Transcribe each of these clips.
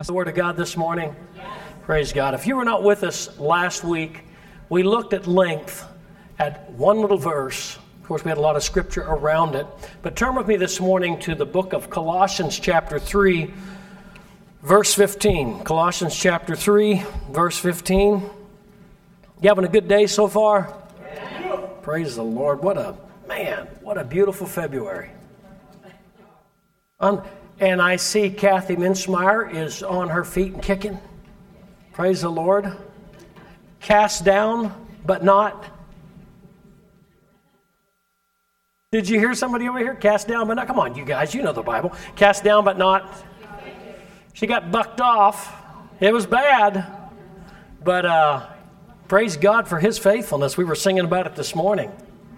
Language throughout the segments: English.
The Word of God this morning? Yes. Praise God. If you were not with us last week, we looked at length at one little verse. Of course, we had a lot of scripture around it. But turn with me this morning to the book of Colossians chapter 3, verse 15. Colossians chapter 3, verse 15. You having a good day so far? Yeah. Praise the Lord. What a beautiful February. And I see Kathy Minchmeyer is on her feet and kicking. Praise the Lord. Cast down, but not. Did you hear somebody over here? Cast down, but not. Come on, you guys, you know the Bible. Cast down, but not. She got bucked off. It was bad. But praise God for His faithfulness. We were singing about it this morning.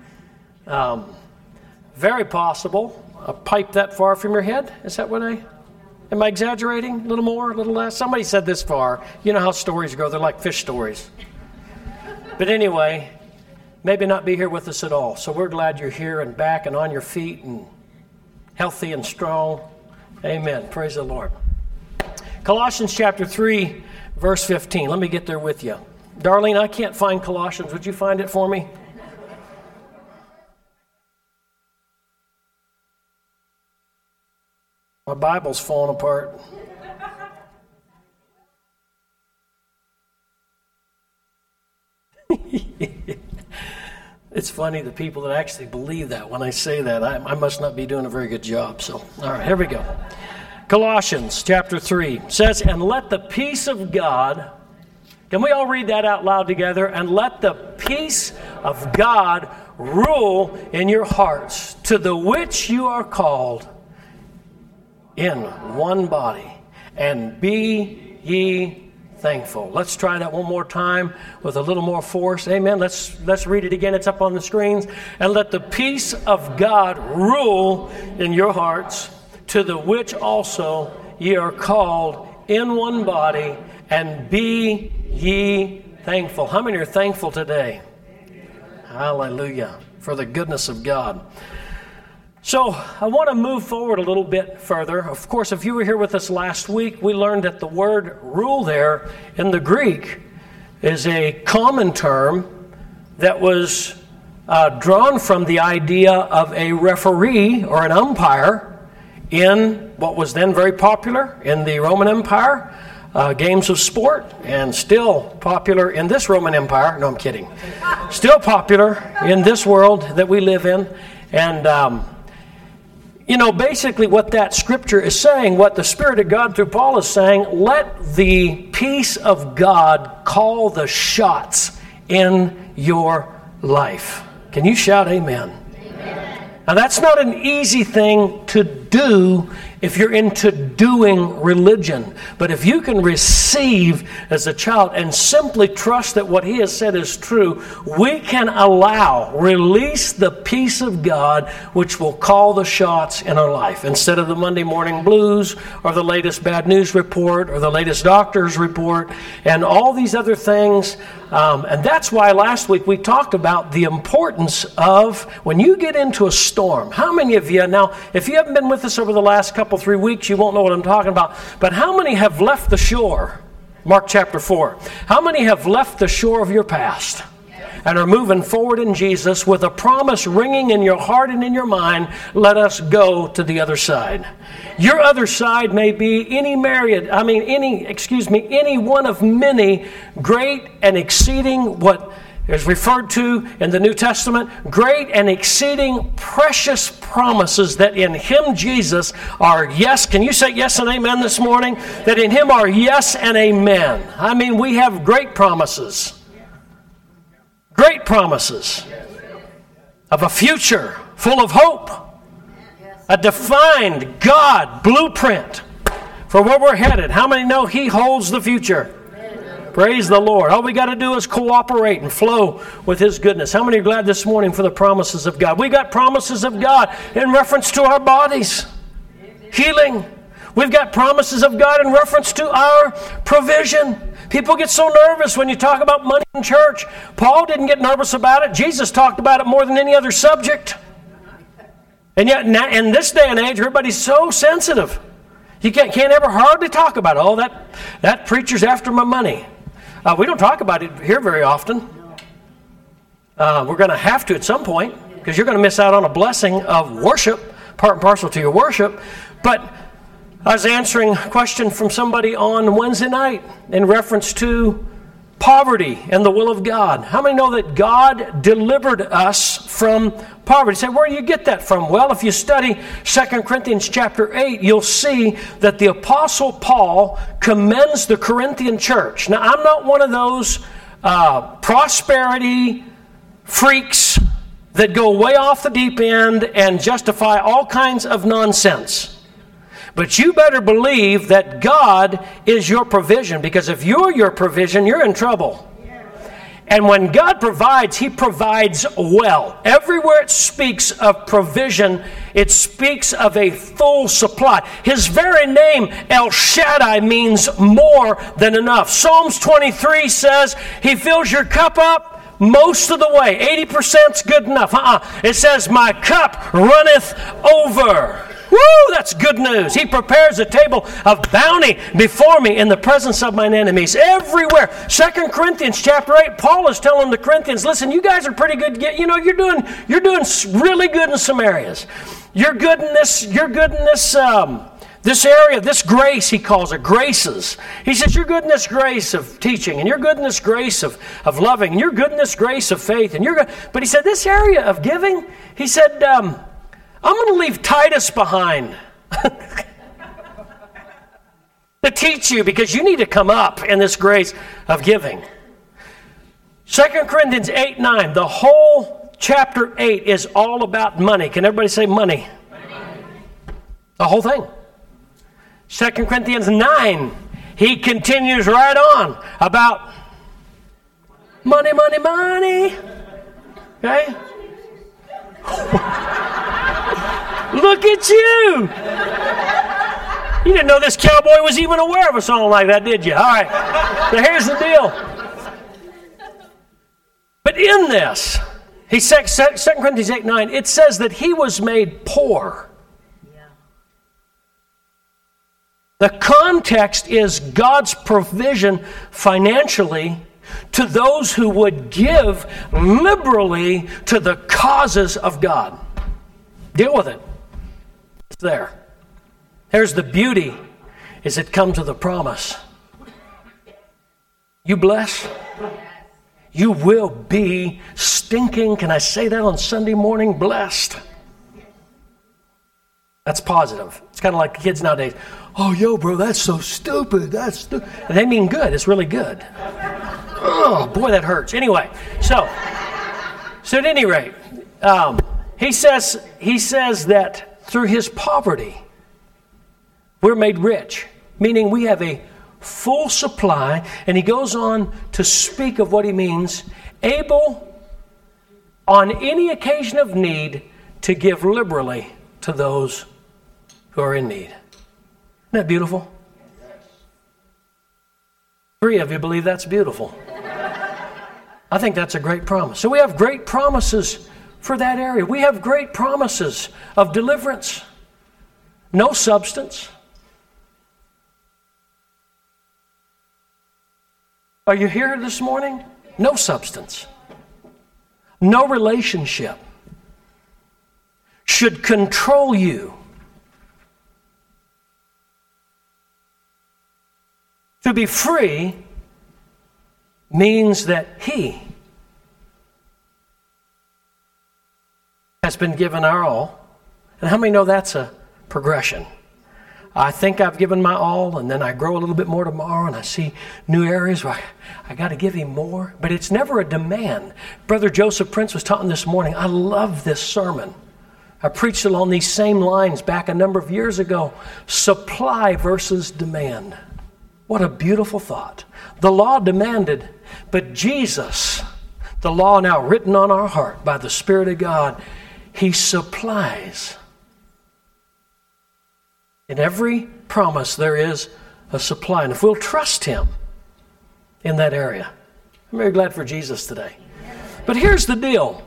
Very possible. A pipe that far from your head? Is that what am I exaggerating? A little more, a little less? Somebody said this far. You know how stories go. They're like fish stories. But anyway, maybe not be here with us at all. So we're glad you're here and back and on your feet and healthy and strong. Amen. Praise the Lord. Colossians chapter 3, verse 15. Let me get there with you. Darlene, I can't find Colossians. Would you find it for me? My Bible's falling apart. It's funny, the people that actually believe that when I say that, I must not be doing a very good job. So, all right, here we go. Colossians chapter 3 says, "And let the peace of God," can we all read that out loud together? "And let the peace of God rule in your hearts, to the which you are called in one body, and be ye thankful." Let's try that one more time with a little more force. Amen. Let's read it again. It's up on the screens. "And let the peace of God rule in your hearts, to the which also ye are called in one body, and be ye thankful." How many are thankful today? Hallelujah. For the goodness of God. So I want to move forward a little bit further. Of course, if you were here with us last week, we learned that the word rule there in the Greek is a common term that was drawn from the idea of a referee or an umpire in what was then very popular in the Roman Empire, games of sport, and still popular in this Roman Empire. No, I'm kidding. Still popular in this world that we live in. And basically what that scripture is saying, what the Spirit of God through Paul is saying, let the peace of God call the shots in your life. Can you shout amen? Amen. Now that's not an easy thing to do if you're into doing religion. But if you can receive as a child and simply trust that what He has said is true, we can release the peace of God, which will call the shots in our life. Instead of the Monday morning blues or the latest bad news report or the latest doctor's report and all these other things. And that's why last week we talked about the importance of when you get into a storm. How many of you, now if you haven't been with us over the last 3 weeks, you won't know what I'm talking about. But how many have left the shore? Mark chapter 4. How many have left the shore of your past and are moving forward in Jesus with a promise ringing in your heart and in your mind, let us go to the other side? Your other side may be any one of many great and exceeding what is referred to in the New Testament, great and exceeding precious promises that in Him, Jesus, are yes. Can you say yes and amen this morning? That in Him are yes and amen. We have great promises. Great promises of a future full of hope. A defined God blueprint for where we're headed. How many know He holds the future? Praise the Lord. All we got to do is cooperate and flow with His goodness. How many are glad this morning for the promises of God? We got promises of God in reference to our bodies. Healing. We've got promises of God in reference to our provision. People get so nervous when you talk about money in church. Paul didn't get nervous about it. Jesus talked about it more than any other subject. And yet, in this day and age, everybody's so sensitive. You can't ever hardly talk about it. Oh, that preacher's after my money. We don't talk about it here very often. We're going to have to at some point, because you're going to miss out on a blessing of worship, part and parcel to your worship. But I was answering a question from somebody on Wednesday night in reference to poverty and the will of God. How many know that God delivered us from poverty? Say, where do you get that from? Well, if you study 2 Corinthians chapter 8, you'll see that the Apostle Paul commends the Corinthian church. Now, I'm not one of those prosperity freaks that go way off the deep end and justify all kinds of nonsense. But you better believe that God is your provision, because if you're your provision, you're in trouble. And when God provides, He provides well. Everywhere it speaks of provision, it speaks of a full supply. His very name, El Shaddai, means more than enough. Psalms 23 says He fills your cup up most of the way. 80%'s good enough. It says, my cup runneth over. Woo, that's good news. He prepares a table of bounty before me in the presence of mine enemies. Everywhere. 2 Corinthians chapter 8, Paul is telling the Corinthians, listen, you guys are pretty good. You know, you're doing really good in some areas. You're good in this area, this grace, he calls it, graces. He says, you're good in this grace of teaching, and you're good in this grace of loving, and you're good in this grace of faith, and you're good. But he said, this area of giving, he said, I'm going to leave Titus behind to teach you, because you need to come up in this grace of giving. 2 Corinthians 8:9, the whole chapter 8 is all about money. Can everybody say money? Money. The whole thing. 2 Corinthians 9, he continues right on about money, money, money. Okay? Look at you! You didn't know this cowboy was even aware of a song like that, did you? All right. So here's the deal. But in this, 2 Corinthians 8:9, it says that he was made poor. The context is God's provision financially to those who would give liberally to the causes of God. Deal with it. It's there. Here's the beauty, is it comes to the promise. You bless, you will be stinking, can I say that on Sunday morning, blessed. That's positive. It's kind of like the kids nowadays. Oh, yo, bro, that's so stupid. That's stupid. They mean good. It's really good. Oh, boy, that hurts. Anyway, so at any rate, he says that through his poverty, we're made rich, meaning we have a full supply. And he goes on to speak of what he means, able on any occasion of need to give liberally to those who are in need. Isn't that beautiful? 3 of you believe that's beautiful. I think that's a great promise. So we have great promises for that area. We have great promises of deliverance. No substance. Are you here this morning? No substance. No relationship should control you. To be free means that He has been given our all. And how many know that's a progression? I think I've given my all, and then I grow a little bit more tomorrow, and I see new areas where I got to give Him more. But it's never a demand. Brother Joseph Prince was taught this morning. I love this sermon. I preached along these same lines back a number of years ago. Supply versus demand. What a beautiful thought. The law demanded, but Jesus, the law now written on our heart by the Spirit of God, He supplies. In every promise there is a supply. And if we'll trust Him in that area, I'm very glad for Jesus today. But here's the deal.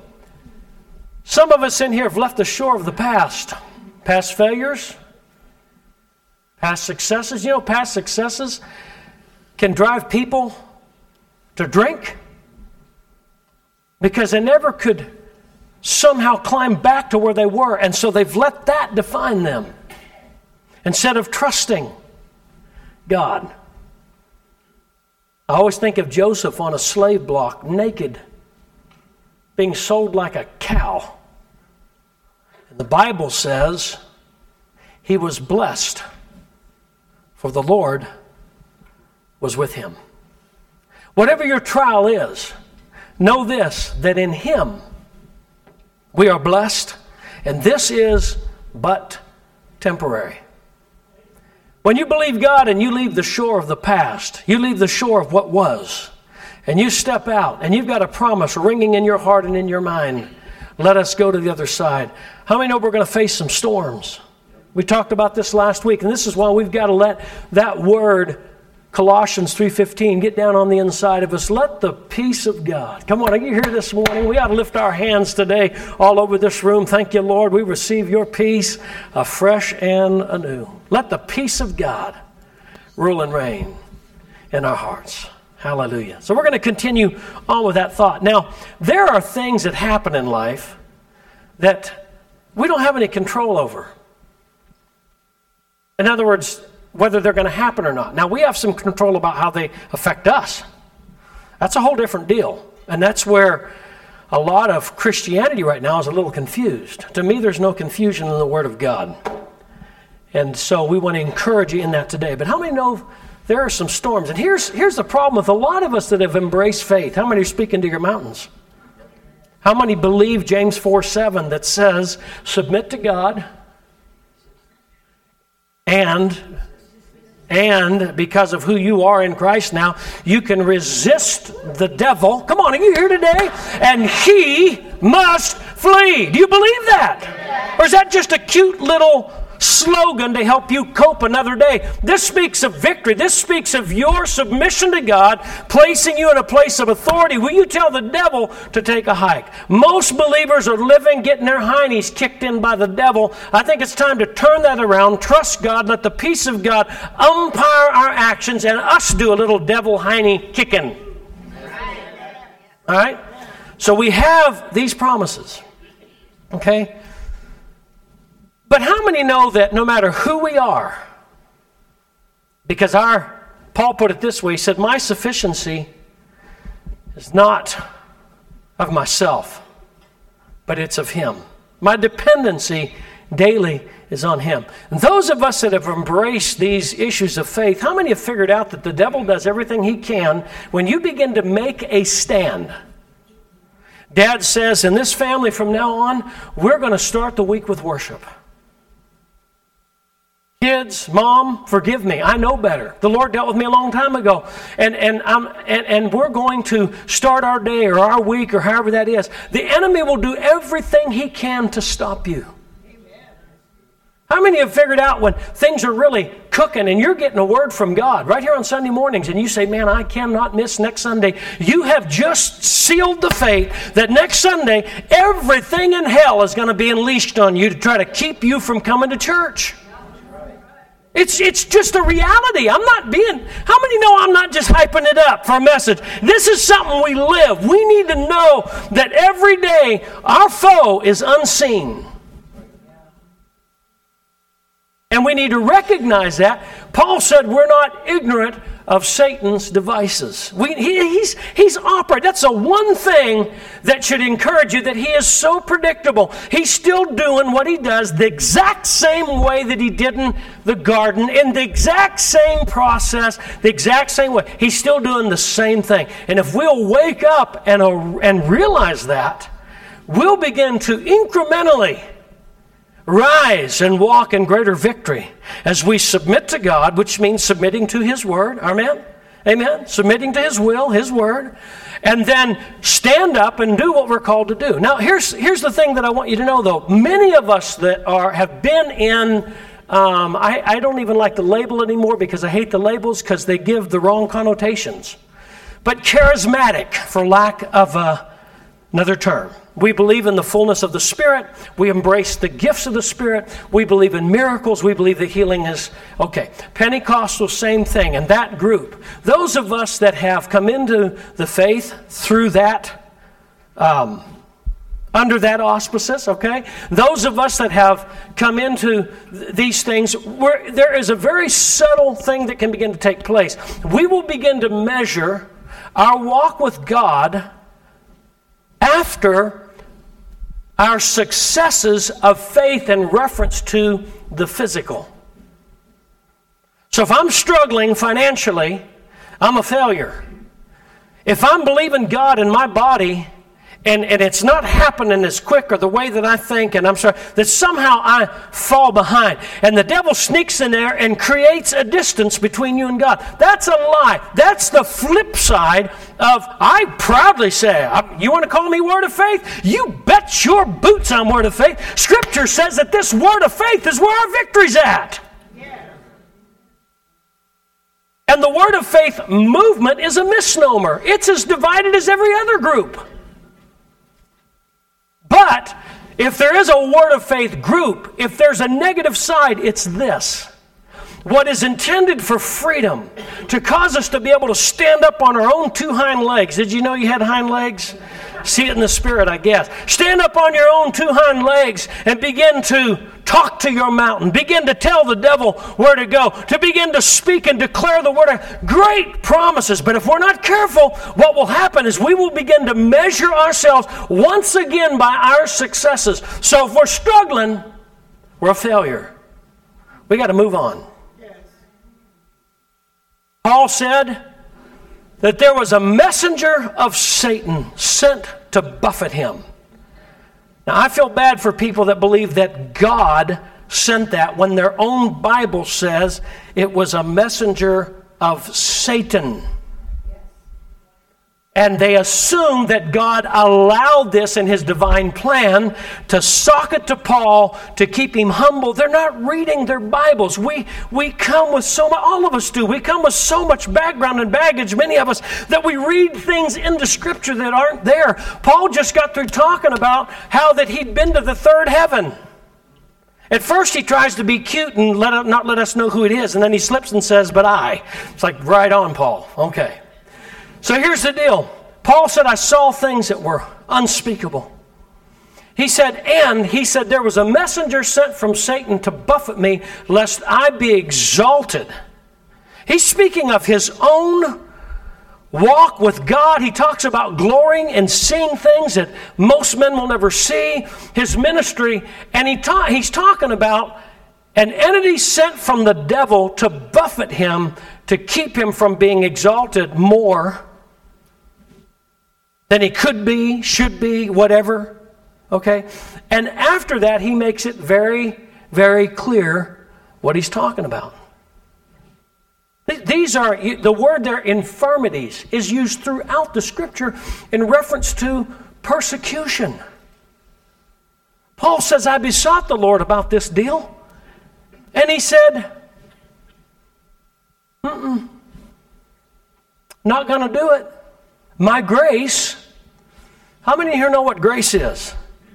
Some of us in here have left the shore of the past. Past failures, Past successes, past successes can drive people to drink because they never could somehow climb back to where they were, and so they've let that define them instead of trusting God. I always think of Joseph on a slave block, naked, being sold like a cow. And the Bible says he was blessed, for the Lord was with him. Whatever your trial is, know this, that in him we are blessed, and this is but temporary. When you believe God and you leave the shore of the past, you leave the shore of what was, and you step out, and you've got a promise ringing in your heart and in your mind, let us go to the other side. How many know we're going to face some storms? We talked about this last week, and this is why we've got to let that word, Colossians 3:15, get down on the inside of us. Let the peace of God. Come on, are you here this morning? We ought to lift our hands today all over this room. Thank you, Lord. We receive your peace afresh and anew. Let the peace of God rule and reign in our hearts. Hallelujah. So we're going to continue on with that thought. Now, there are things that happen in life that we don't have any control over. In other words, whether they're going to happen or not. Now, we have some control about how they affect us. That's a whole different deal. And that's where a lot of Christianity right now is a little confused. To me, there's no confusion in the Word of God. And so we want to encourage you in that today. But how many know there are some storms? And here's the problem with a lot of us that have embraced faith. How many are speaking to your mountains? How many believe James 4:7 that says, submit to God and because of who you are in Christ now, you can resist the devil. Come on, are you here today? And he must flee. Do you believe that? Or is that just a cute little slogan to help you cope another day? This speaks of victory. This speaks of your submission to God, placing you in a place of authority. Will you tell the devil to take a hike? Most believers are living, getting their heinies kicked in by the devil. I think it's time to turn that around, trust God, let the peace of God umpire our actions, and us do a little devil hiney kicking. All right? So we have these promises. Okay? But how many know that no matter who we are, because Paul put it this way, he said, my sufficiency is not of myself, but it's of him. My dependency daily is on him. And those of us that have embraced these issues of faith, how many have figured out that the devil does everything he can when you begin to make a stand? Dad says, in this family from now on, we're going to start the week with worship. Kids, Mom, forgive me. I know better. The Lord dealt with me a long time ago. And we're going to start our day or our week or however that is. The enemy will do everything he can to stop you. Amen. How many have figured out when things are really cooking and you're getting a word from God right here on Sunday mornings and you say, man, I cannot miss next Sunday. You have just sealed the fate that next Sunday everything in hell is going to be unleashed on you to try to keep you from coming to church. It's just a reality. How many know I'm not just hyping it up for a message? This is something we live. We need to know that every day our foe is unseen. And we need to recognize that. Paul said we're not ignorant of Satan's devices. He's operating. That's the one thing that should encourage you, that he is so predictable. He's still doing what he does the exact same way that he did in the garden, in the exact same process, the exact same way. He's still doing the same thing. And if we'll wake up and realize that, we'll begin to incrementally rise and walk in greater victory as we submit to God, which means submitting to his word. Amen? Amen? Submitting to his will, his word. And then stand up and do what we're called to do. Now, here's the thing that I want you to know, though. Many of us that have been in, I don't even like the label anymore because I hate the labels because they give the wrong connotations. But charismatic, for lack of another term. We believe in the fullness of the Spirit. We embrace the gifts of the Spirit. We believe in miracles. We believe that healing is okay. Pentecostal, same thing. And that group, those of us that have come into the faith through that, under that auspices, okay? Those of us that have come into these things, there is a very subtle thing that can begin to take place. We will begin to measure our walk with God after our successes of faith in reference to the physical. So if I'm struggling financially, I'm a failure. If I'm believing God in my body and it's not happening as quick or the way that I think, and I'm sorry, that somehow I fall behind. And the devil sneaks in there and creates a distance between you and God. That's a lie. That's the flip side of, I proudly say, you want to call me Word of Faith? You bet your boots I'm Word of Faith. Scripture says that this Word of Faith is where our victory's at. And the Word of Faith movement is a misnomer. It's as divided as every other group. But if there is a Word of Faith group, if there's a negative side, it's this. What is intended for freedom, to cause us to be able to stand up on our own two hind legs. Did you know you had hind legs? See it in the Spirit, I guess. Stand up on your own two hind legs and begin to talk to your mountain. Begin to tell the devil where to go. To begin to speak and declare the word. Great promises. But if we're not careful, what will happen is we will begin to measure ourselves once again by our successes. So if we're struggling, we're a failure. We got to move on. Paul said that there was a messenger of Satan sent to buffet him. Now, I feel bad for people that believe that God sent that when their own Bible says it was a messenger of Satan. And they assume that God allowed this in His divine plan to sock it to Paul, to keep him humble. They're not reading their Bibles. We come with so much, all of us do. We come with so much background and baggage, many of us, that we read things into Scripture that aren't there. Paul just got through talking about how that he'd been to the third heaven. At first he tries to be cute and not let us know who it is, and then he slips and says, "But I." It's like, right on, Paul. Okay. So here's the deal. Paul said, I saw things that were unspeakable. He said, there was a messenger sent from Satan to buffet me, lest I be exalted. He's speaking of his own walk with God. He talks about glorying and seeing things that most men will never see. His ministry, and he's talking about an entity sent from the devil to buffet him, to keep him from being exalted more than he could be, should be, whatever. Okay? And after that, he makes it very, very clear what he's talking about. These are, the word there, infirmities, is used throughout the Scripture in reference to persecution. Paul says, I besought the Lord about this deal. And he said, not going to do it. My grace. How many here know what grace is?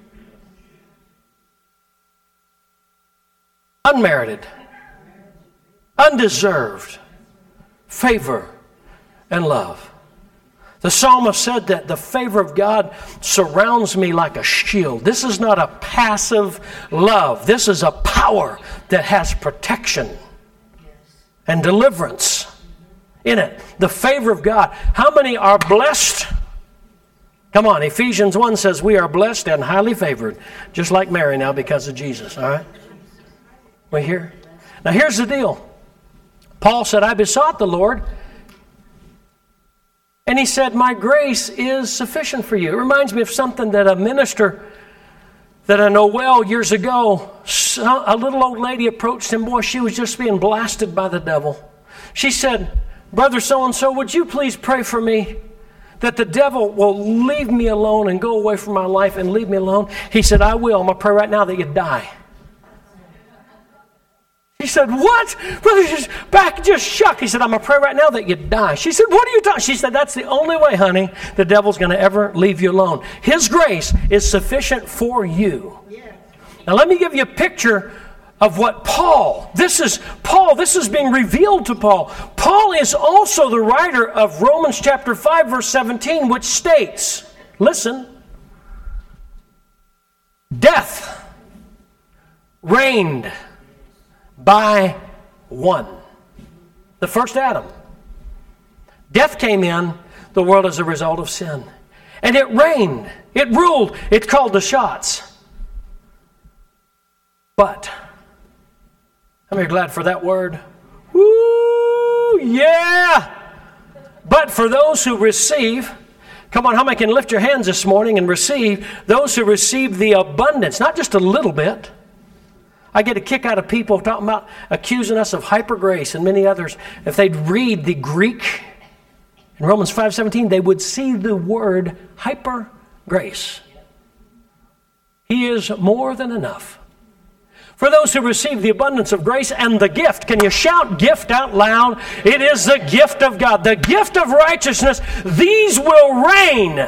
Unmerited, undeserved favor and love. The psalmist said that the favor of God surrounds me like a shield. This is not a passive love. This is a power that has protection and deliverance in it. The favor of God. How many are blessed? Come on, Ephesians 1 says we are blessed and highly favored, just like Mary now because of Jesus, all right? We hear? Now here's the deal. Paul said, I besought the Lord, and he said, my grace is sufficient for you. It reminds me of something that a minister that I know well years ago, a little old lady approached him. Boy, she was just being blasted by the devil. She said, Brother so-and-so, would you please pray for me that the devil will leave me alone and go away from my life and leave me alone? He said, I will. I'm going to pray right now that you die. He said, what? Brother, just back just shook. He said, I'm going to pray right now that you die. She said, what are you talking? She said, that's the only way, honey, the devil's going to ever leave you alone. His grace is sufficient for you. Yeah. Now let me give you a picture of what this is being revealed to Paul. Paul is also the writer of Romans chapter 5, verse 17, which states, listen, death reigned by one. The first Adam. Death came in the world as a result of sin. And it reigned. It ruled. It called the shots. But, how many are glad for that word? Woo! Yeah! But for those who receive, come on, how many can lift your hands this morning and receive? Those who receive the abundance, not just a little bit. I get a kick out of people talking about accusing us of hyper grace and many others. If they'd read the Greek in Romans 5:17, they would see the word hyper grace. He is more than enough. For those who receive the abundance of grace and the gift. Can you shout gift out loud? It is the gift of God. The gift of righteousness. These will reign.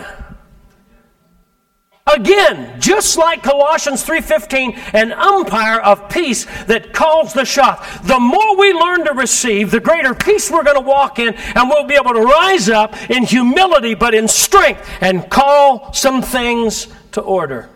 Again, just like Colossians 3:15, an umpire of peace that calls the shot. The more we learn to receive, the greater peace we're going to walk in, and we'll be able to rise up in humility but in strength and call some things to order.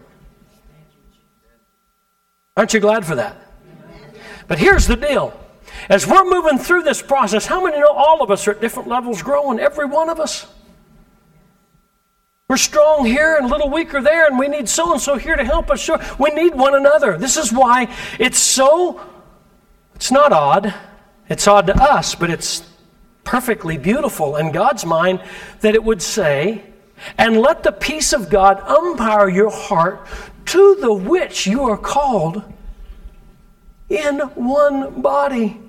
Aren't you glad for that? But here's the deal. As we're moving through this process, how many know all of us are at different levels growing? Every one of us. We're strong here and a little weaker there, and we need so-and-so here to help us. Sure, we need one another. This is why it's not odd. It's odd to us, but it's perfectly beautiful in God's mind that it would say, and let the peace of God umpire your heart, to the which you are called in one body.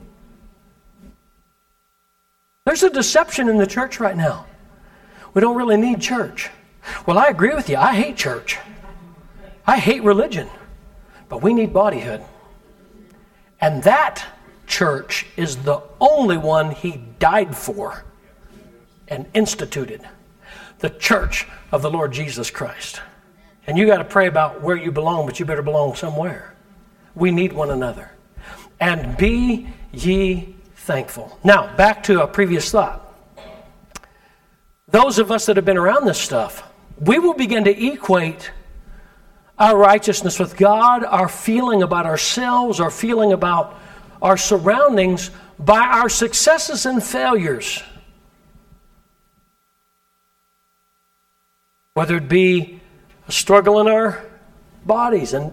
There's a deception in the church right now. We don't really need church. Well, I agree with you. I hate church. I hate religion. But we need bodyhood. And that church is the only one he died for and instituted. The church of the Lord Jesus Christ. And you got to pray about where you belong, but you better belong somewhere. We need one another. And be ye thankful. Now, back to a previous thought. Those of us that have been around this stuff, we will begin to equate our righteousness with God, our feeling about ourselves, our feeling about our surroundings by our successes and failures. Whether it be a struggle in our bodies and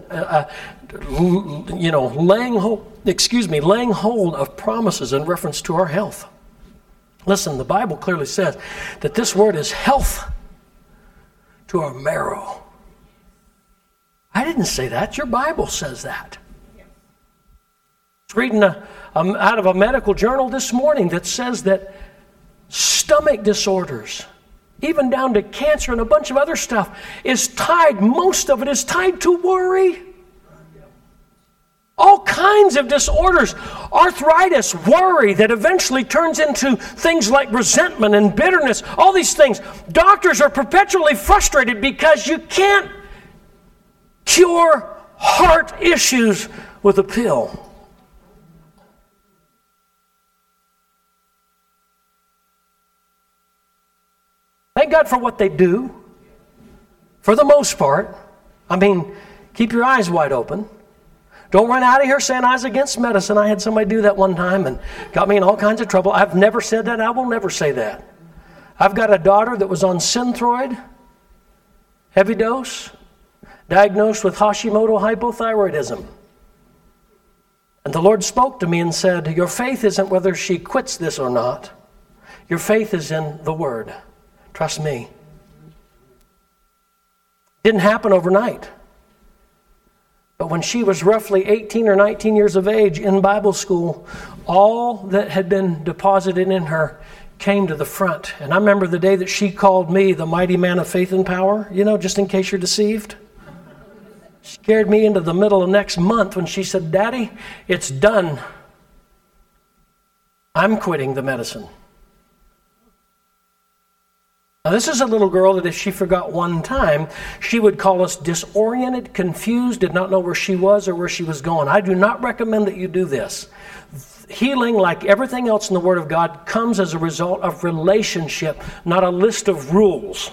laying hold of promises in reference to our health. Listen, the Bible clearly says that this word is health to our marrow. I didn't say that. Your Bible says that. I was reading out of a medical journal this morning that says that stomach disorders, even down to cancer and a bunch of other stuff, most of it is tied to worry. All kinds of disorders, arthritis, worry that eventually turns into things like resentment and bitterness, all these things. Doctors are perpetually frustrated because you can't cure heart issues with a pill. Thank God for what they do, for the most part. I mean, keep your eyes wide open. Don't run out of here saying I was against medicine. I had somebody do that one time and got me in all kinds of trouble. I've never said that. I will never say that. I've got a daughter that was on Synthroid, heavy dose, diagnosed with Hashimoto hypothyroidism. And the Lord spoke to me and said, your faith isn't whether she quits this or not. Your faith is in the Word. Trust me. Didn't happen overnight. But when she was roughly 18 or 19 years of age in Bible school, all that had been deposited in her came to the front. And I remember the day that she called me the mighty man of faith and power, just in case you're deceived. Scared me into the middle of next month when she said, Daddy, it's done. I'm quitting the medicine. Now, this is a little girl that if she forgot one time, she would call us disoriented, confused, did not know where she was or where she was going. I do not recommend that you do this. Healing, like everything else in the Word of God, comes as a result of relationship, not a list of rules.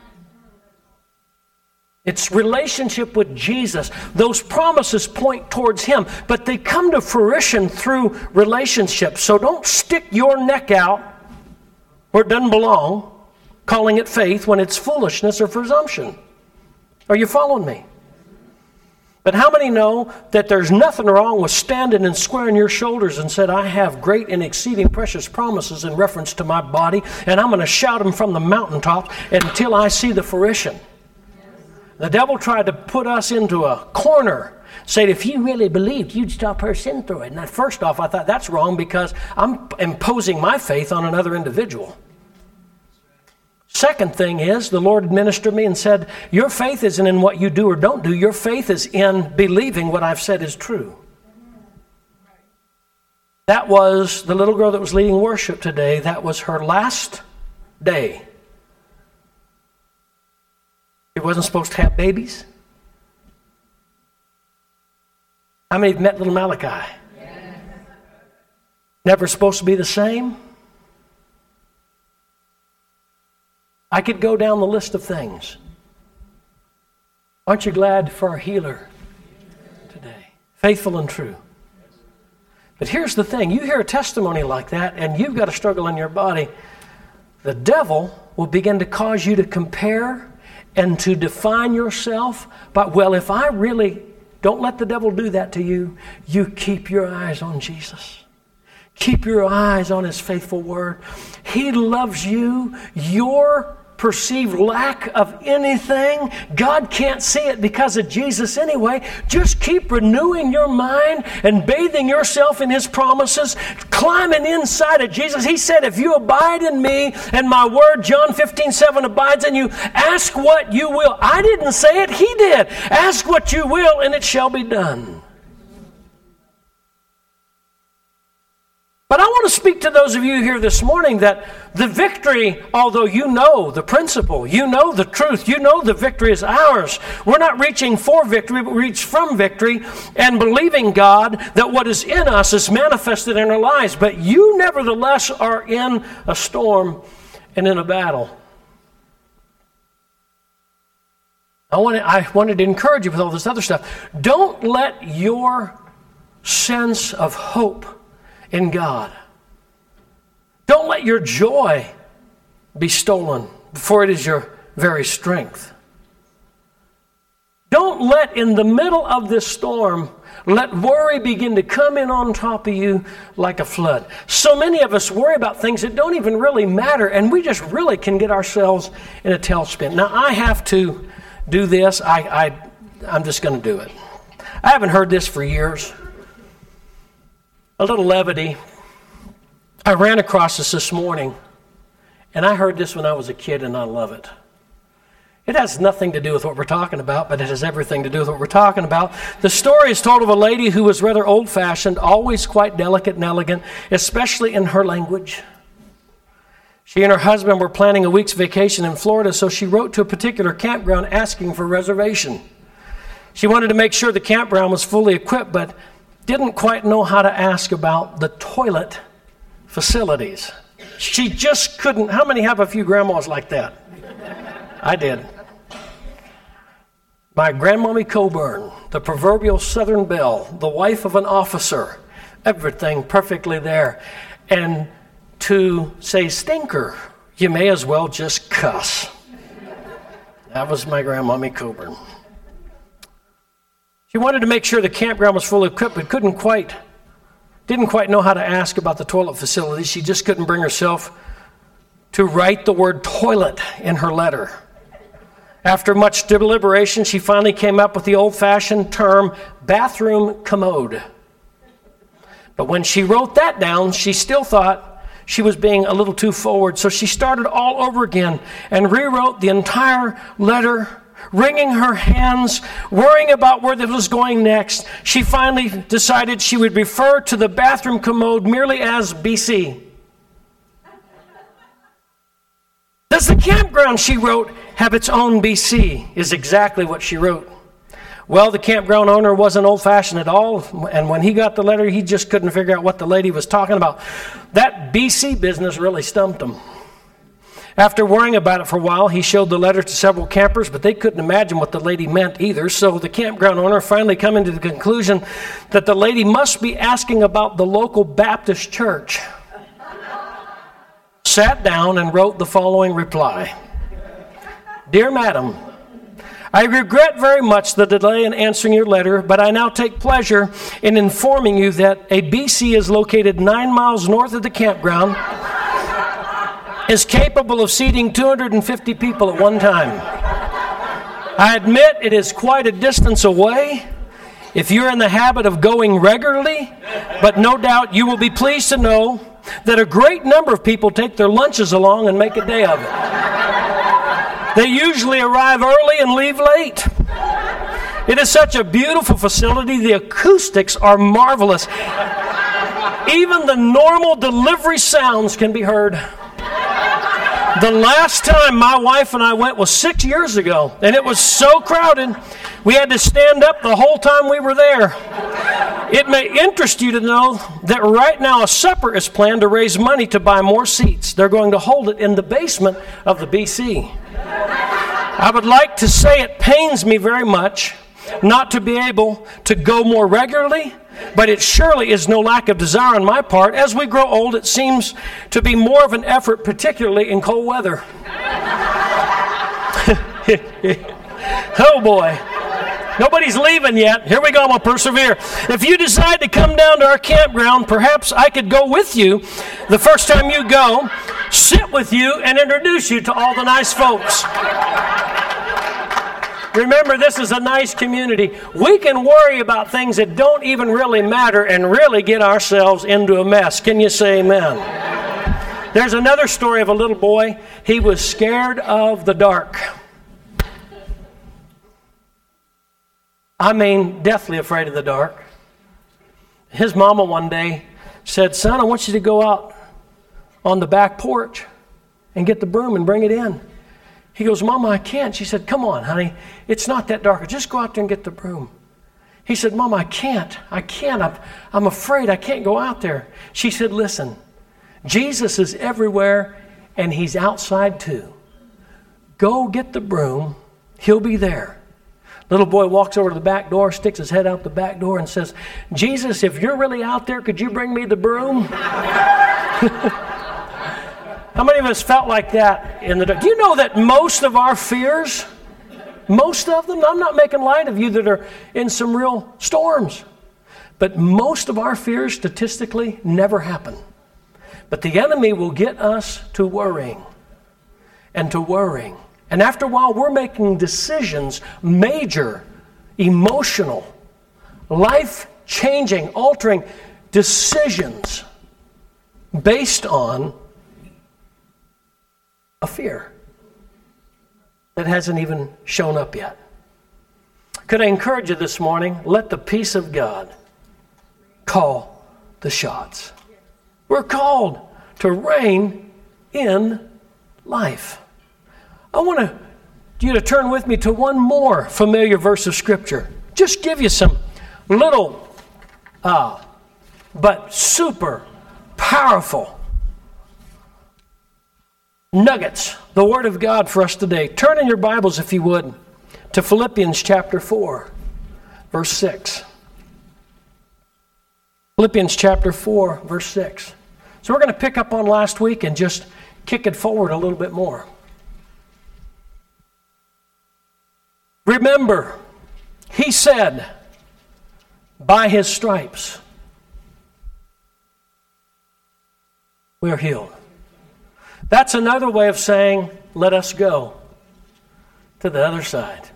It's relationship with Jesus. Those promises point towards Him, but they come to fruition through relationship. So don't stick your neck out where it doesn't belong, calling it faith when it's foolishness or presumption. Are you following me? But how many know that there's nothing wrong with standing and squaring your shoulders and said, I have great and exceeding precious promises in reference to my body, and I'm going to shout them from the mountaintops until I see the fruition. The devil tried to put us into a corner, said if you really believed, you'd stop her sin through it. And first off, I thought that's wrong because I'm imposing my faith on another individual. Second thing is, the Lord administered me and said, your faith isn't in what you do or don't do. Your faith is in believing what I've said is true. That was the little girl that was leading worship today. That was her last day. She wasn't supposed to have babies. How many have met little Malachi? Never supposed to be the same. I could go down the list of things. Aren't you glad for our healer today? Faithful and true. But here's the thing. You hear a testimony like that and you've got a struggle in your body. The devil will begin to cause you to compare and to define yourself. But, well, if I really don't let the devil do that to you, you keep your eyes on Jesus. Keep your eyes on His faithful word. He loves you. Your perceived lack of anything, God can't see it because of Jesus anyway. Just keep renewing your mind and bathing yourself in His promises, climbing inside of Jesus. He said, if you abide in me and my word, John 15:7, abides in you, ask what you will. I didn't say it, He did. Ask what you will and it shall be done. But I want to speak to those of you here this morning that the victory, although you know the principle, you know the truth, you know the victory is ours. We're not reaching for victory, but we reach from victory and believing God that what is in us is manifested in our lives. But you nevertheless are in a storm and in a battle. I wanted to encourage you with all this other stuff. Don't let your sense of hope in God, don't let your joy be stolen, for it is your very strength. Don't let, in the middle of this storm, let worry begin to come in on top of you like a flood. So many of us worry about things that don't even really matter, and we just really can get ourselves in a tailspin. Now, I have to do this. I'm just going to do it. I haven't heard this for years. A little levity. I ran across this morning, and I heard this when I was a kid, and I love it. It has nothing to do with what we're talking about, but it has everything to do with what we're talking about. The story is told of a lady who was rather old-fashioned, always quite delicate and elegant, especially in her language. She and her husband were planning a week's vacation in Florida, so she wrote to a particular campground asking for a reservation. She wanted to make sure the campground was fully equipped, but didn't quite know how to ask about the toilet facilities. She just couldn't. How many have a few grandmas like that? I did. My grandmommy Coburn, the proverbial Southern belle, the wife of an officer, everything perfectly there. And to say stinker, you may as well just cuss. That was my grandmommy Coburn. She wanted to make sure the campground was fully equipped, but didn't quite know how to ask about the toilet facilities. She just couldn't bring herself to write the word toilet in her letter. After much deliberation, she finally came up with the old-fashioned term bathroom commode. But when she wrote that down, she still thought she was being a little too forward, so she started all over again and rewrote the entire letter wringing her hands, worrying about where this was going next, she finally decided she would refer to the bathroom commode merely as BC. Does the campground, she wrote, have its own BC? Is exactly what she wrote. Well, the campground owner wasn't old-fashioned at all, and when he got the letter, he just couldn't figure out what the lady was talking about. That BC business really stumped him. After worrying about it for a while, he showed the letter to several campers, but they couldn't imagine what the lady meant either. So the campground owner finally came to the conclusion that the lady must be asking about the local Baptist church. Sat down and wrote the following reply. Dear Madam, I regret very much the delay in answering your letter, but I now take pleasure in informing you that a BC is located 9 miles north of the campground, is capable of seating 250 people at one time. I admit it is quite a distance away if you're in the habit of going regularly, but no doubt you will be pleased to know that a great number of people take their lunches along and make a day of it. They usually arrive early and leave late. It is such a beautiful facility. The acoustics are marvelous. Even the normal delivery sounds can be heard. The last time my wife and I went was 6 years ago, and it was so crowded, we had to stand up the whole time we were there. It may interest you to know that right now a supper is planned to raise money to buy more seats. They're going to hold it in the basement of the BC. I would like to say it pains me very much not to be able to go more regularly, but it surely is no lack of desire on my part. As we grow old, it seems to be more of an effort, particularly in cold weather. Oh boy. Nobody's leaving yet. Here we go. I'm going to persevere. If you decide to come down to our campground, perhaps I could go with you the first time you go, sit with you, and introduce you to all the nice folks. Remember, this is a nice community. We can worry about things that don't even really matter and really get ourselves into a mess. Can you say amen? There's another story of a little boy. He was scared of the dark. I mean, deathly afraid of the dark. His mama one day said, son, I want you to go out on the back porch and get the broom and bring it in. He goes, Mama, I can't. She said, come on, honey. It's not that dark. Just go out there and get the broom. He said, Mama, I can't. I'm afraid I can't go out there. She said, listen, Jesus is everywhere and he's outside too. Go get the broom. He'll be there. Little boy walks over to the back door, sticks his head out the back door and says, Jesus, if you're really out there, could you bring me the broom? How many of us felt like that in the dark? Do you know that most of our fears, most of them, I'm not making light of you that are in some real storms, but most of our fears statistically never happen. But the enemy will get us to worrying and to worrying. And after a while, we're making decisions, major, emotional, life-changing, altering decisions based on a fear that hasn't even shown up yet. Could I encourage you this morning? Let the peace of God call the shots. We're called to reign in life. I want you to turn with me to one more familiar verse of Scripture. Just give you some little, but super powerful nuggets, the Word of God for us today. Turn in your Bibles, if you would, to Philippians chapter 4, verse 6. Philippians chapter 4, verse 6. So we're going to pick up on last week and just kick it forward a little bit more. Remember, he said, by his stripes, we're healed. That's another way of saying, let us go to the other side.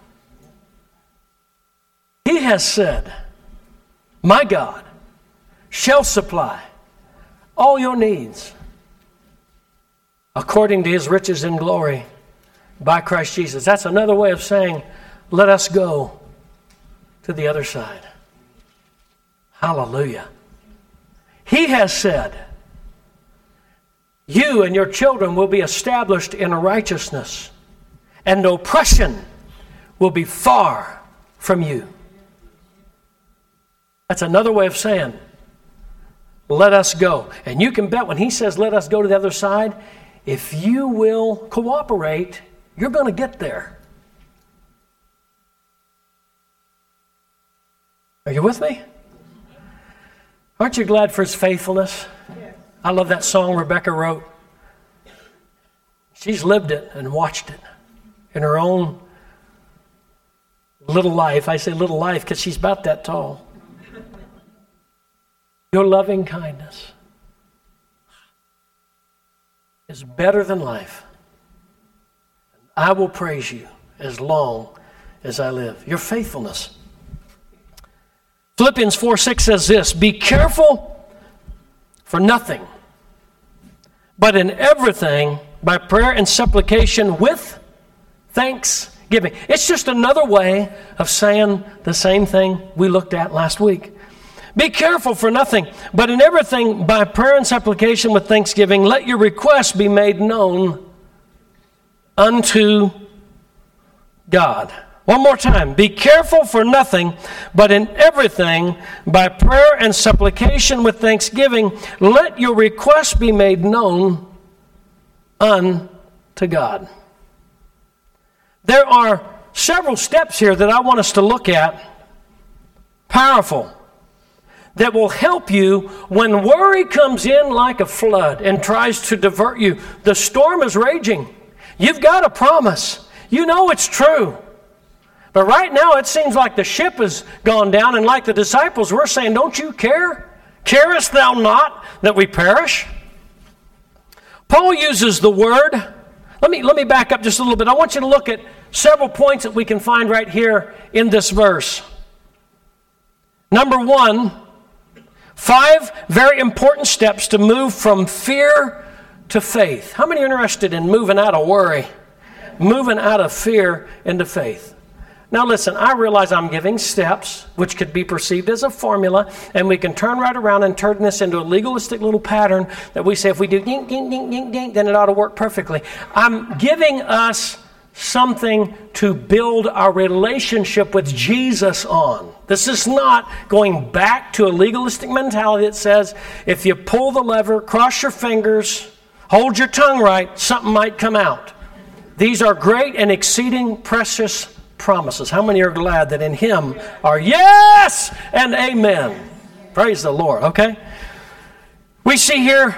He has said, my God shall supply all your needs according to his riches in glory by Christ Jesus. That's another way of saying, let us go to the other side. Hallelujah. He has said, you and your children will be established in righteousness, and oppression will be far from you. That's another way of saying, let us go. And you can bet when he says, let us go to the other side, if you will cooperate, you're going to get there. Are you with me? Aren't you glad for his faithfulness? I love that song Rebecca wrote. She's lived it and watched it in her own little life. I say little life because she's about that tall. Your loving kindness is better than life. I will praise you as long as I live. Your faithfulness. Philippians 4:6 says this, be careful for nothing, but in everything by prayer and supplication with thanksgiving. It's just another way of saying the same thing we looked at last week. Be careful for nothing, but in everything by prayer and supplication with thanksgiving, let your requests be made known unto God. One more time. Be careful for nothing, but in everything by prayer and supplication with thanksgiving, let your requests be made known unto God. There are several steps here that I want us to look at. Powerful. That will help you when worry comes in like a flood and tries to divert you. The storm is raging. You've got a promise. You know it's true. But right now it seems like the ship has gone down, and like the disciples, we're saying, don't you care? Carest thou not that we perish? Paul uses the word. Let me back up just a little bit. I want you to look at several points that we can find right here in this verse. Number 1, 5 very important steps to move from fear to faith. How many are interested in moving out of worry, moving out of fear into faith? Now listen, I realize I'm giving steps which could be perceived as a formula, and we can turn right around and turn this into a legalistic little pattern that we say if we do ding, ding, ding, ding, ding, then it ought to work perfectly. I'm giving us something to build our relationship with Jesus on. This is not going back to a legalistic mentality that says if you pull the lever, cross your fingers, hold your tongue right, something might come out. These are great and exceeding precious promises. How many are glad that in Him are yes and amen? Praise the Lord, okay? We see here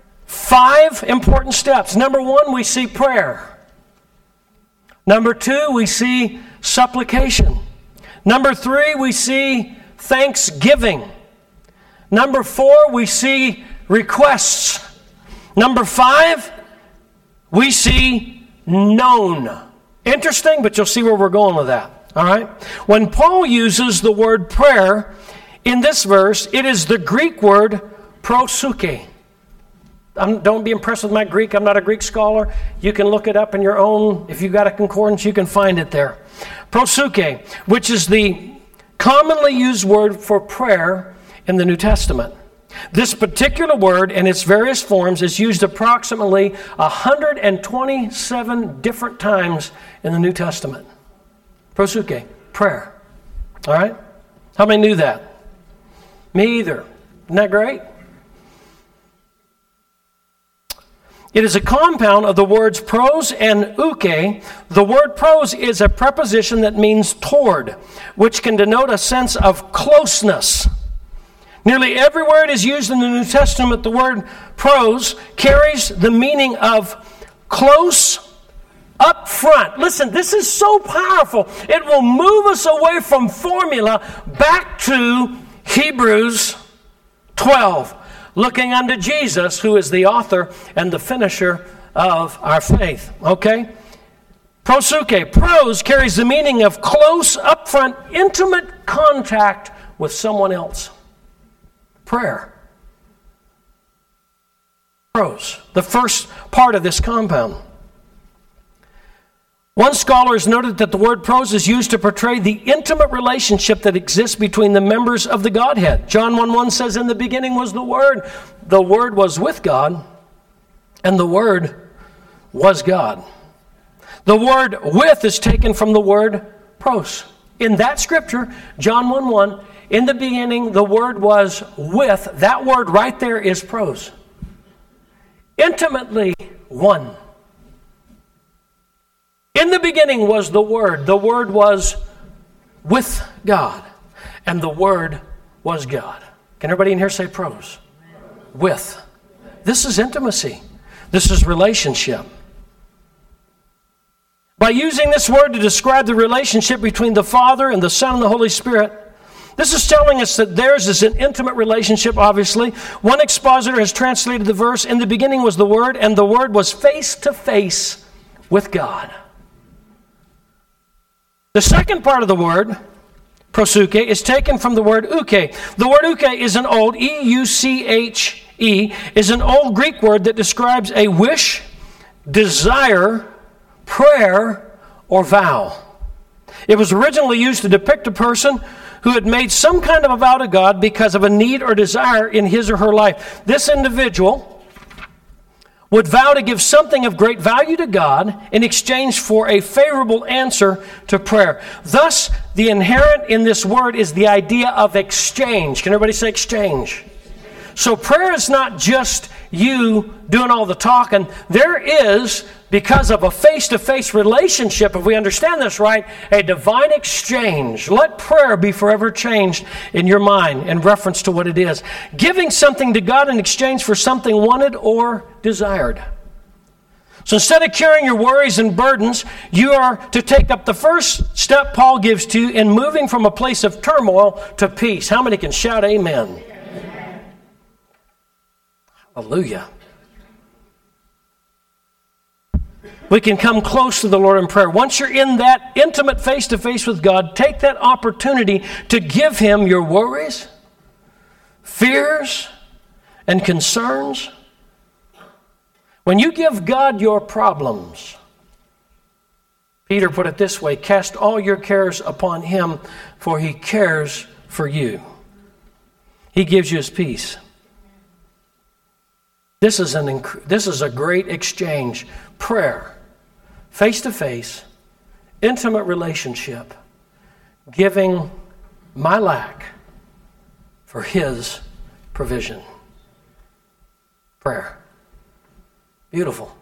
5 important steps. Number 1, we see prayer. Number 2, we see supplication. Number 3, we see thanksgiving. Number 4, we see requests. Number 5, we see known. Interesting, but you'll see where we're going with that. All right? When Paul uses the word prayer in this verse, it is the Greek word proseuche. Don't be impressed with my Greek. I'm not a Greek scholar. You can look it up in your own. If you've got a concordance, you can find it there. Proseuche, which is the commonly used word for prayer in the New Testament. This particular word and its various forms is used approximately 127 different times in the New Testament. Proseuche, prayer. All right? How many knew that? Me either. Isn't that great? It is a compound of the words pros and uke. The word pros is a preposition that means toward, which can denote a sense of closeness. Nearly everywhere it is used in the New Testament, the word pros carries the meaning of close, up front. Listen, this is so powerful. It will move us away from formula back to Hebrews 12. Looking unto Jesus, who is the author and the finisher of our faith. Okay? Proseuche, pros, carries the meaning of close, upfront, intimate contact with someone else. Prayer. Pros, the first part of this compound. One scholar has noted that the word pros is used to portray the intimate relationship that exists between the members of the Godhead. John 1:1 says, in the beginning was the Word. The Word was with God, and the Word was God. The word with is taken from the word pros. In that scripture, John 1:1, in the beginning the Word was with. That word right there is pros. Intimately one. In the beginning was the Word. The Word was with God. And the Word was God. Can everybody in here say pros? With. This is intimacy. This is relationship. By using this word to describe the relationship between the Father and the Son and the Holy Spirit, this is telling us that theirs is an intimate relationship, obviously. One expositor has translated the verse, in the beginning was the Word, and the Word was face to face with God. The second part of the word, prosuche, is taken from the word uke. The word uke is an old, E-U-C-H-E, is an old Greek word that describes a wish, desire, prayer, or vow. It was originally used to depict a person who had made some kind of a vow to God because of a need or desire in his or her life. This individual would vow to give something of great value to God in exchange for a favorable answer to prayer. Thus, the inherent in this word is the idea of exchange. Can everybody say exchange? So prayer is not just you doing all the talking. There is, because of a face-to-face relationship, if we understand this right, a divine exchange. Let prayer be forever changed in your mind in reference to what it is. Giving something to God in exchange for something wanted or desired. So instead of carrying your worries and burdens, you are to take up the first step Paul gives to you in moving from a place of turmoil to peace. How many can shout amen? Hallelujah. We can come close to the Lord in prayer. Once you're in that intimate face-to-face with God, take that opportunity to give Him your worries, fears, and concerns. When you give God your problems, Peter put it this way, cast all your cares upon Him, for He cares for you. He gives you His peace. This is a great exchange. Prayer, face-to-face, intimate relationship, giving my lack for His provision. Prayer. Beautiful.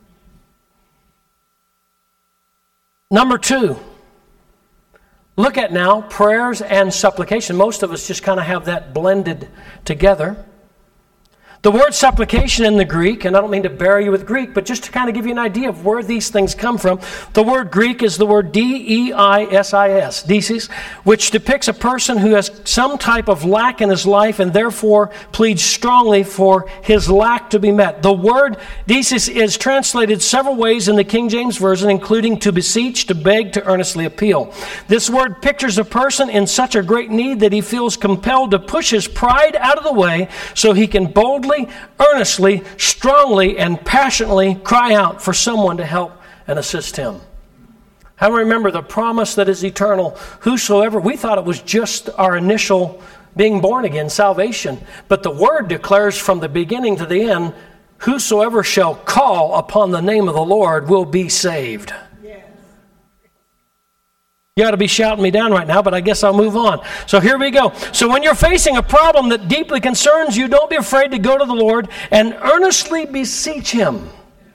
Number 2, look at now prayers and supplication. Most of us just kind of have that blended together. The word supplication in the Greek, and I don't mean to bury you with Greek, but just to kind of give you an idea of where these things come from, the word Greek is the word D-E-I-S-I-S, desis, which depicts a person who has some type of lack in his life and therefore pleads strongly for his lack to be met. The word desis is translated several ways in the King James Version, including to beseech, to beg, to earnestly appeal. This word pictures a person in such a great need that he feels compelled to push his pride out of the way so he can boldly, earnestly, strongly, and passionately cry out for someone to help and assist him. How do we remember the promise that is eternal? Whosoever, we thought it was just our initial being born again, salvation. But the word declares from the beginning to the end, whosoever shall call upon the name of the Lord will be saved. You ought to be shouting me down right now, but I guess I'll move on. So here we go. So when you're facing a problem that deeply concerns you, don't be afraid to go to the Lord and earnestly beseech Him.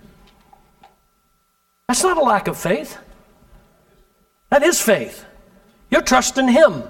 That's not a lack of faith. That is faith. You're trusting Him.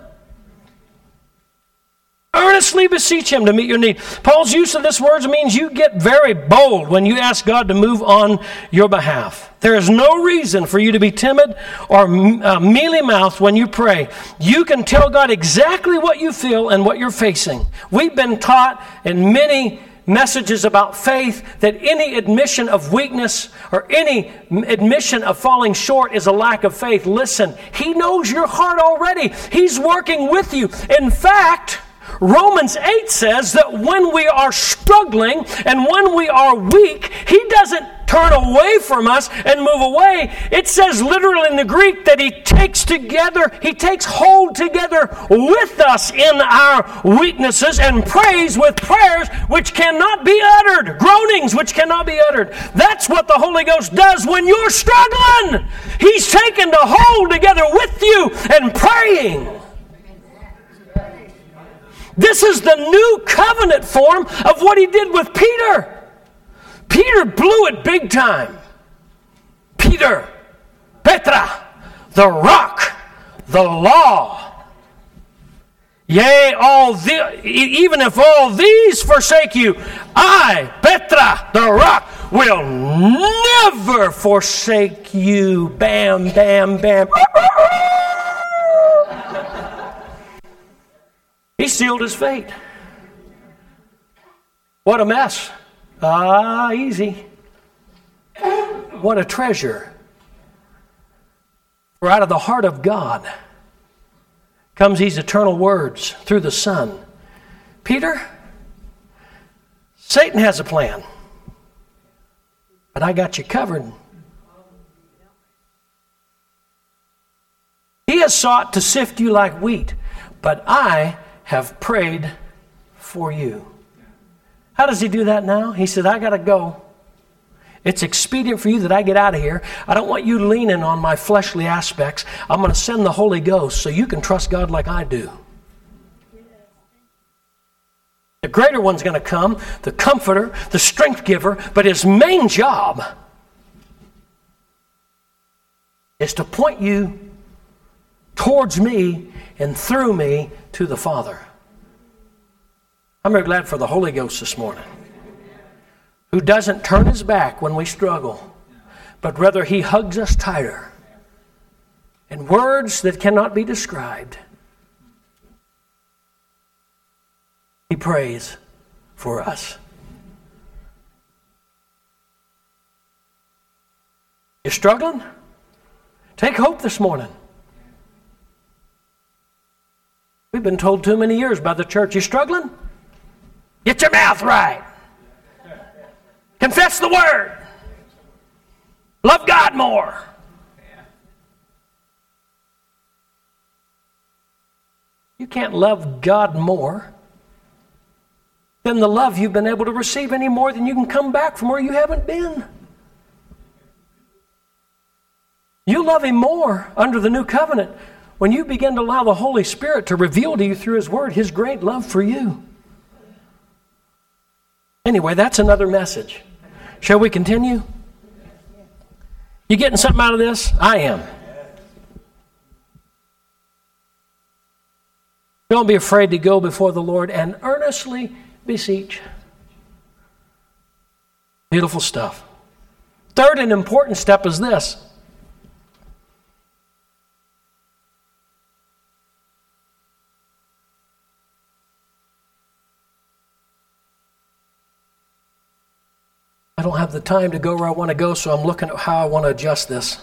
Earnestly beseech Him to meet your need. Paul's use of this word means you get very bold when you ask God to move on your behalf. There is no reason for you to be timid or mealy-mouthed when you pray. You can tell God exactly what you feel and what you're facing. We've been taught in many messages about faith that any admission of weakness or any admission of falling short is a lack of faith. Listen, He knows your heart already. He's working with you. In fact, Romans 8 says that when we are struggling and when we are weak, He doesn't turn away from us and move away. It says literally in the Greek that He takes hold together with us in our weaknesses and prays with prayers which cannot be uttered, groanings which cannot be uttered. That's what the Holy Ghost does when you're struggling. He's taken to hold together with you and praying. This is the new covenant form of what He did with Peter. Peter blew it big time. Peter, Petra, the rock, the law. Yea, even if all these forsake you, I, Petra, the rock, will never forsake you. Bam, bam, bam. He sealed his fate. What a mess. Easy. What a treasure. For out of the heart of God comes these eternal words through the Son. Peter, Satan has a plan, but I got you covered. He has sought to sift you like wheat, but I have prayed for you. How does He do that now? He said, I got to go. It's expedient for you that I get out of here. I don't want you leaning on my fleshly aspects. I'm going to send the Holy Ghost so you can trust God like I do. The greater one's going to come, the comforter, the strength giver, but His main job is to point you towards me and through me to the Father. I'm very glad for the Holy Ghost this morning, who doesn't turn His back when we struggle, but rather He hugs us tighter in words that cannot be described. He prays for us. You're struggling? Take hope this morning. We've been told too many years by the church, you're struggling? Get your mouth right. Confess the Word. Love God more. You can't love God more than the love you've been able to receive any more than you can come back from where you haven't been. You love Him more under the new covenant when you begin to allow the Holy Spirit to reveal to you through His Word His great love for you. Anyway, that's another message. Shall we continue? You getting something out of this? I am. Don't be afraid to go before the Lord and earnestly beseech. Beautiful stuff. Third and important step is this. I don't have the time to go where I want to go, so I'm looking at how I want to adjust this.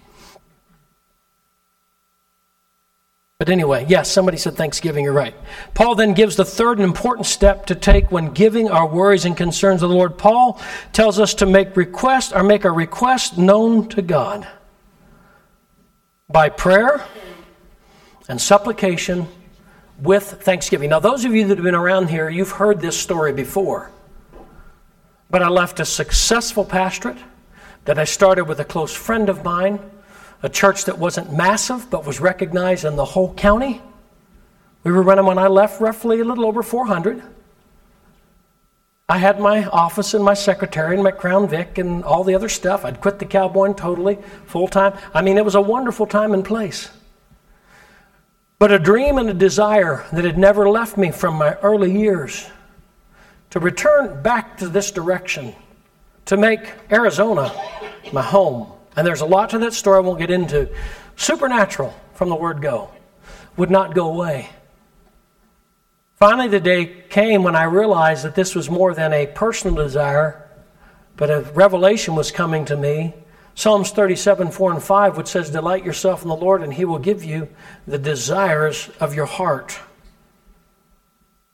But anyway, yes, somebody said Thanksgiving, you're right. Paul then gives the third and important step to take when giving our worries and concerns to the Lord. Paul tells us to make our request known to God by prayer and supplication with thanksgiving. Now, those of you that have been around here, you've heard this story before. But I left a successful pastorate that I started with a close friend of mine, a church that wasn't massive but was recognized in the whole county. We were running, when I left, roughly a little over 400. I had my office and my secretary and my Crown Vic and all the other stuff. I'd quit the cowboying totally, full-time. I mean, it was a wonderful time and place. But a dream and a desire that had never left me from my early years to return back to this direction, to make Arizona my home. And there's a lot to that story I won't get into. Supernatural, from the word go, would not go away. Finally, the day came when I realized that this was more than a personal desire, but a revelation was coming to me. Psalms 37, 4 and 5, which says, delight yourself in the Lord, and He will give you the desires of your heart.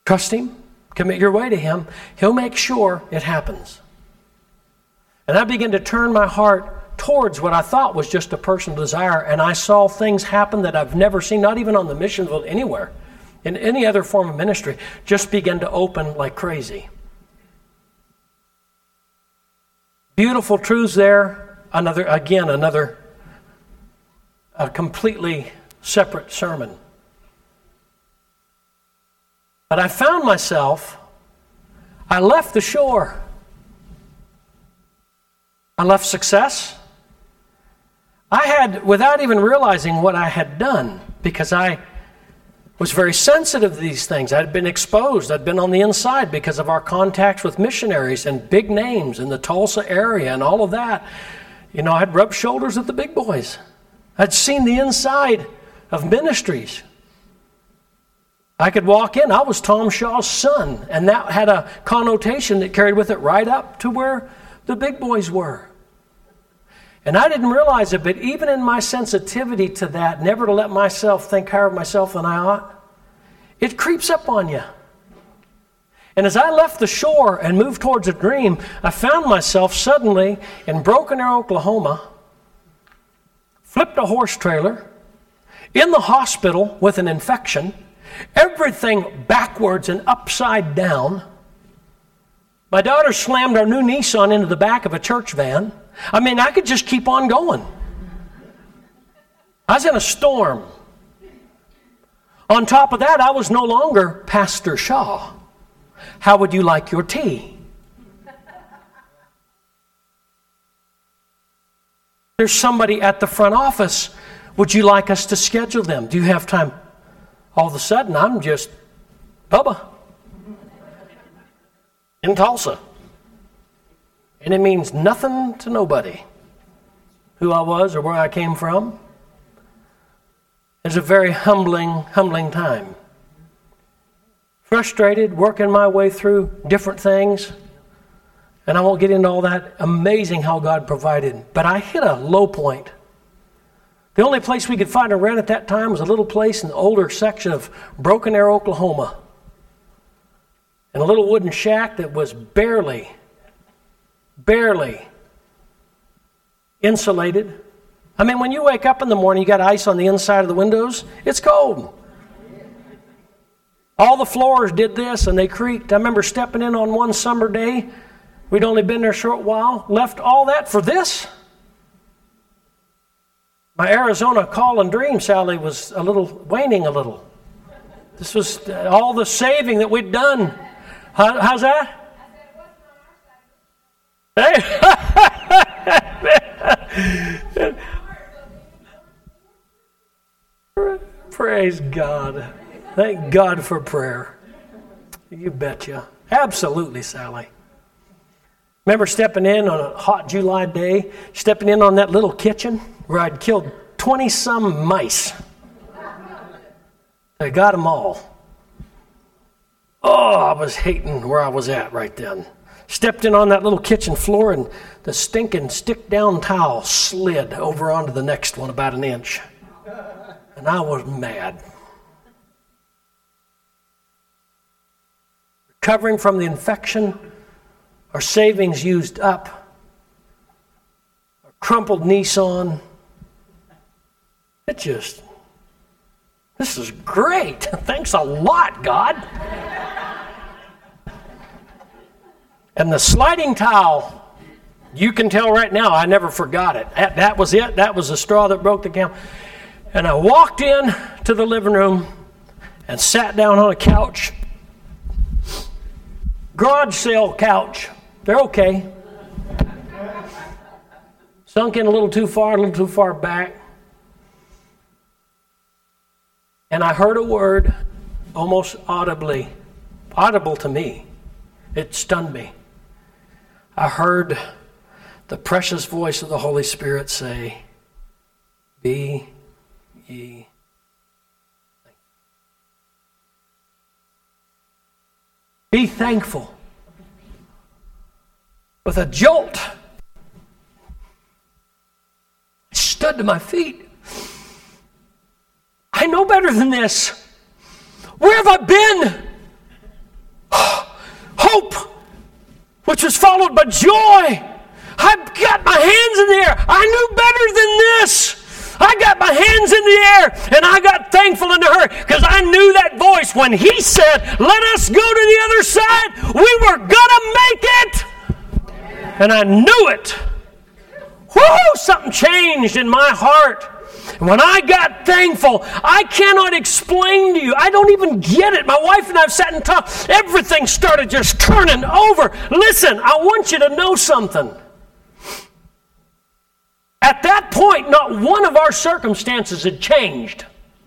Trust Him. Commit your way to Him. He'll make sure it happens. And I began to turn my heart towards what I thought was just a personal desire, and I saw things happen that I've never seen, not even on the mission field, anywhere, in any other form of ministry, just began to open like crazy. Beautiful truths there. Another a completely separate sermon. But I found myself, I left the shore. I left success. I had, without even realizing what I had done, because I was very sensitive to these things. I'd been exposed. I'd been on the inside because of our contacts with missionaries and big names in the Tulsa area and all of that. You know, I'd rubbed shoulders with the big boys. I'd seen the inside of ministries. I could walk in. I was Tom Shaw's son, and that had a connotation that carried with it right up to where the big boys were. And I didn't realize it, but even in my sensitivity to that, never to let myself think higher of myself than I ought, it creeps up on you. And as I left the shore and moved towards a dream, I found myself suddenly in Broken Arrow, Oklahoma, flipped a horse trailer, in the hospital with an infection, everything backwards and upside down. My daughter slammed our new Nissan into the back of a church van. I mean, I could just keep on going. I was in a storm. On top of that, I was no longer Pastor Shaw. How would you like your tea? There's somebody at the front office. Would you like us to schedule them? Do you have time? All of a sudden, I'm just Bubba in Tulsa. And it means nothing to nobody who I was or where I came from. It's a very humbling time. Frustrated, working my way through different things. And I won't get into all that. Amazing how God provided. But I hit a low point. The only place we could find a rent at that time was a little place in the older section of Broken Arrow, Oklahoma. And a little wooden shack that was barely insulated. I mean, when you wake up in the morning, you got ice on the inside of the windows. It's cold. All the floors did this, and they creaked. I remember stepping in on one summer day. We'd only been there a short while. Left all that for this. My Arizona call and dream, Sally, was waning a little. This was all the saving that we'd done. How's that? Hey. Praise God. Thank God for prayer. You betcha. Absolutely, Sally. Remember stepping in on a hot July day, stepping in on that little kitchen where I'd killed 20-some mice. I got them all. Oh, I was hating where I was at right then. Stepped in on that little kitchen floor, and the stinking stick-down towel slid over onto the next one about an inch. And I was mad. Recovering from the infection, our savings used up, a crumpled Nissan. This is great. Thanks a lot, God. And the sliding towel, you can tell right now, I never forgot it. That was it. That was the straw that broke the camel's. And I walked in to the living room and sat down on a couch. Garage sale couch. They're okay. Sunk in a little too far back. And I heard a word almost audible to me. It stunned me. I heard the precious voice of the Holy Spirit say, "Be ye thankful." Be thankful. With a jolt, I stood to my feet. I know better than this. Where have I been? Hope, which was followed by joy. I've got my hands in the air. I knew better than this. I got my hands in the air, and I got thankful in a hurry because I knew that voice when he said, let us go to the other side. We were going to make it. And I knew it. Whoo! Something changed in my heart. And when I got thankful, I cannot explain to you. I don't even get it. My wife and I have sat and talked. Everything started just turning over. Listen, I want you to know something. At that point, not one of our circumstances had changed.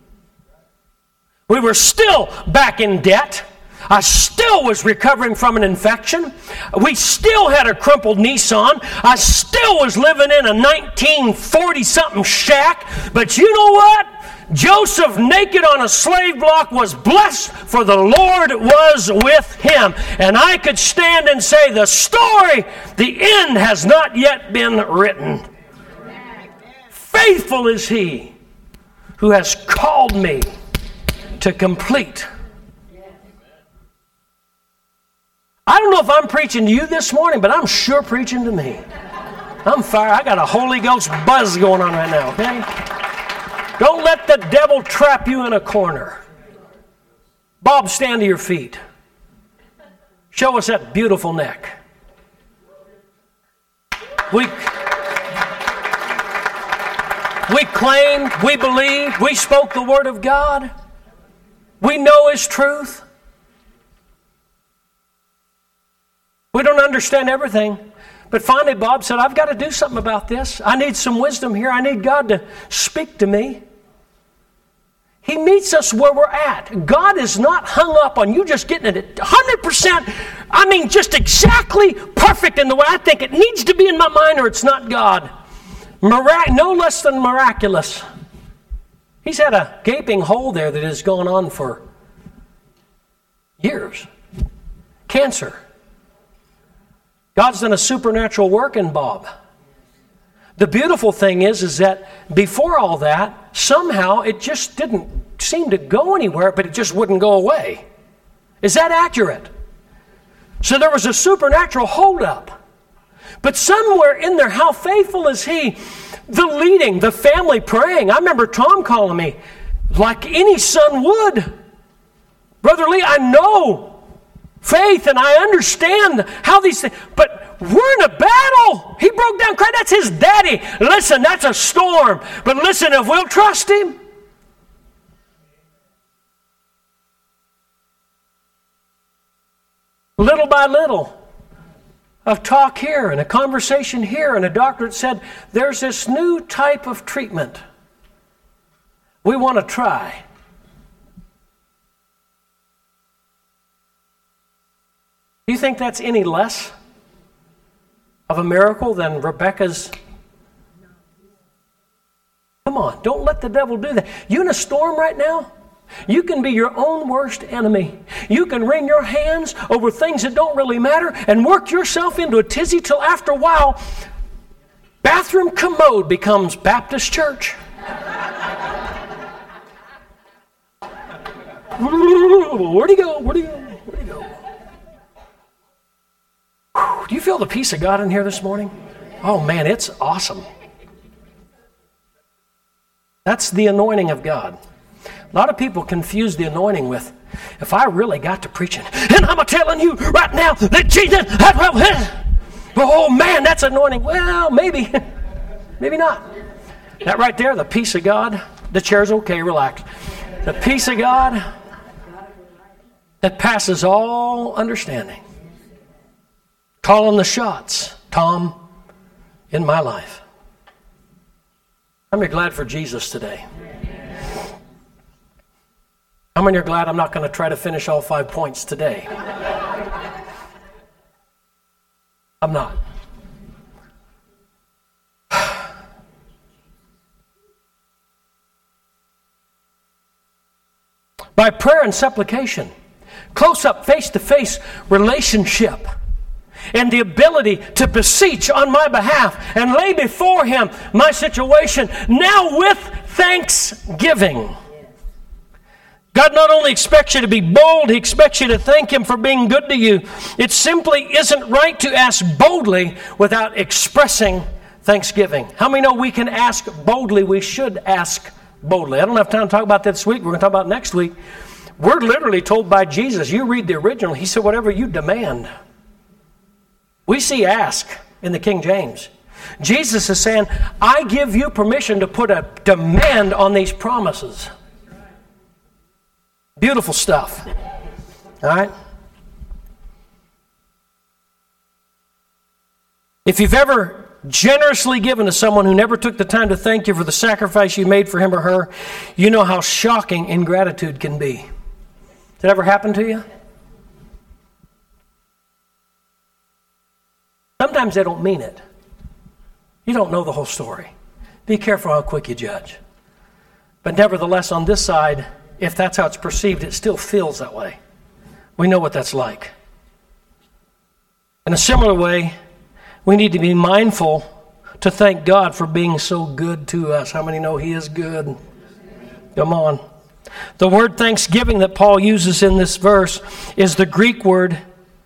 We were still back in debt. I still was recovering from an infection. We still had a crumpled Nissan. I still was living in a 1940-something shack. But you know what? Joseph, naked on a slave block, was blessed, for the Lord was with him. And I could stand and say, the story, the end has not yet been written. Faithful is he who has called me to complete. I don't know if I'm preaching to you this morning, but I'm sure preaching to me. I'm fired. I got a Holy Ghost buzz going on right now, okay? Don't let the devil trap you in a corner. Bob, stand to your feet. Show us that beautiful neck. We claimed, we believed, we spoke the Word of God. We know His truth. We don't understand everything. But finally, Bob said, I've got to do something about this. I need some wisdom here. I need God to speak to me. He meets us where we're at. God is not hung up on you just getting it 100%. I mean, just exactly perfect in the way I think it needs to be in my mind, or it's not God. No less than miraculous. He's had a gaping hole there that has gone on for years. Cancer. God's done a supernatural work in Bob. The beautiful thing is that before all that, somehow it just didn't seem to go anywhere, but it just wouldn't go away. Is that accurate? So there was a supernatural holdup. But somewhere in there, how faithful is He? The leading, the family praying. I remember Tom calling me like any son would. Brother Lee, I know faith and I understand how these things, but we're in a battle. He broke down crying. That's his daddy. Listen, that's a storm. But listen, if we'll trust Him. Little by little, a talk here and a conversation here, and a doctor said, there's this new type of treatment we want to try. Do you think that's any less of a miracle than Rebecca's? Come on, don't let the devil do that. You in a storm right now? You can be your own worst enemy. You can wring your hands over things that don't really matter and work yourself into a tizzy till after a while, bathroom commode becomes Baptist church. Where'd he go? Where'd he go? Where'd he go? Do you feel the peace of God in here this morning? Oh man, it's awesome. That's the anointing of God. A lot of people confuse the anointing with, if I really got to preaching, and I'm telling you right now that Jesus, oh man, that's anointing. Well, maybe, maybe not. That right there, the peace of God, the chair's okay, relax. The peace of God that passes all understanding. Calling the shots, Tom, in my life. How many are glad for Jesus today? How many are glad I'm not going to try to finish all 5 points today? I'm not. By prayer and supplication, close-up, face-to-face relationship, and the ability to beseech on my behalf and lay before Him my situation, now with thanksgiving. God not only expects you to be bold, He expects you to thank Him for being good to you. It simply isn't right to ask boldly without expressing thanksgiving. How many know we can ask boldly? We should ask boldly. I don't have time to talk about that this week. We're going to talk about it next week. We're literally told by Jesus, you read the original, He said, whatever you demand. We see ask in the King James. Jesus is saying, I give you permission to put a demand on these promises. Beautiful stuff. All right? If you've ever generously given to someone who never took the time to thank you for the sacrifice you made for him or her, you know how shocking ingratitude can be. Did that ever happen to you? Sometimes they don't mean it. You don't know the whole story. Be careful how quick you judge. But nevertheless, on this side, if that's how it's perceived, it still feels that way. We know what that's like. In a similar way, we need to be mindful to thank God for being so good to us. How many know He is good? Come on. The word thanksgiving that Paul uses in this verse is the Greek word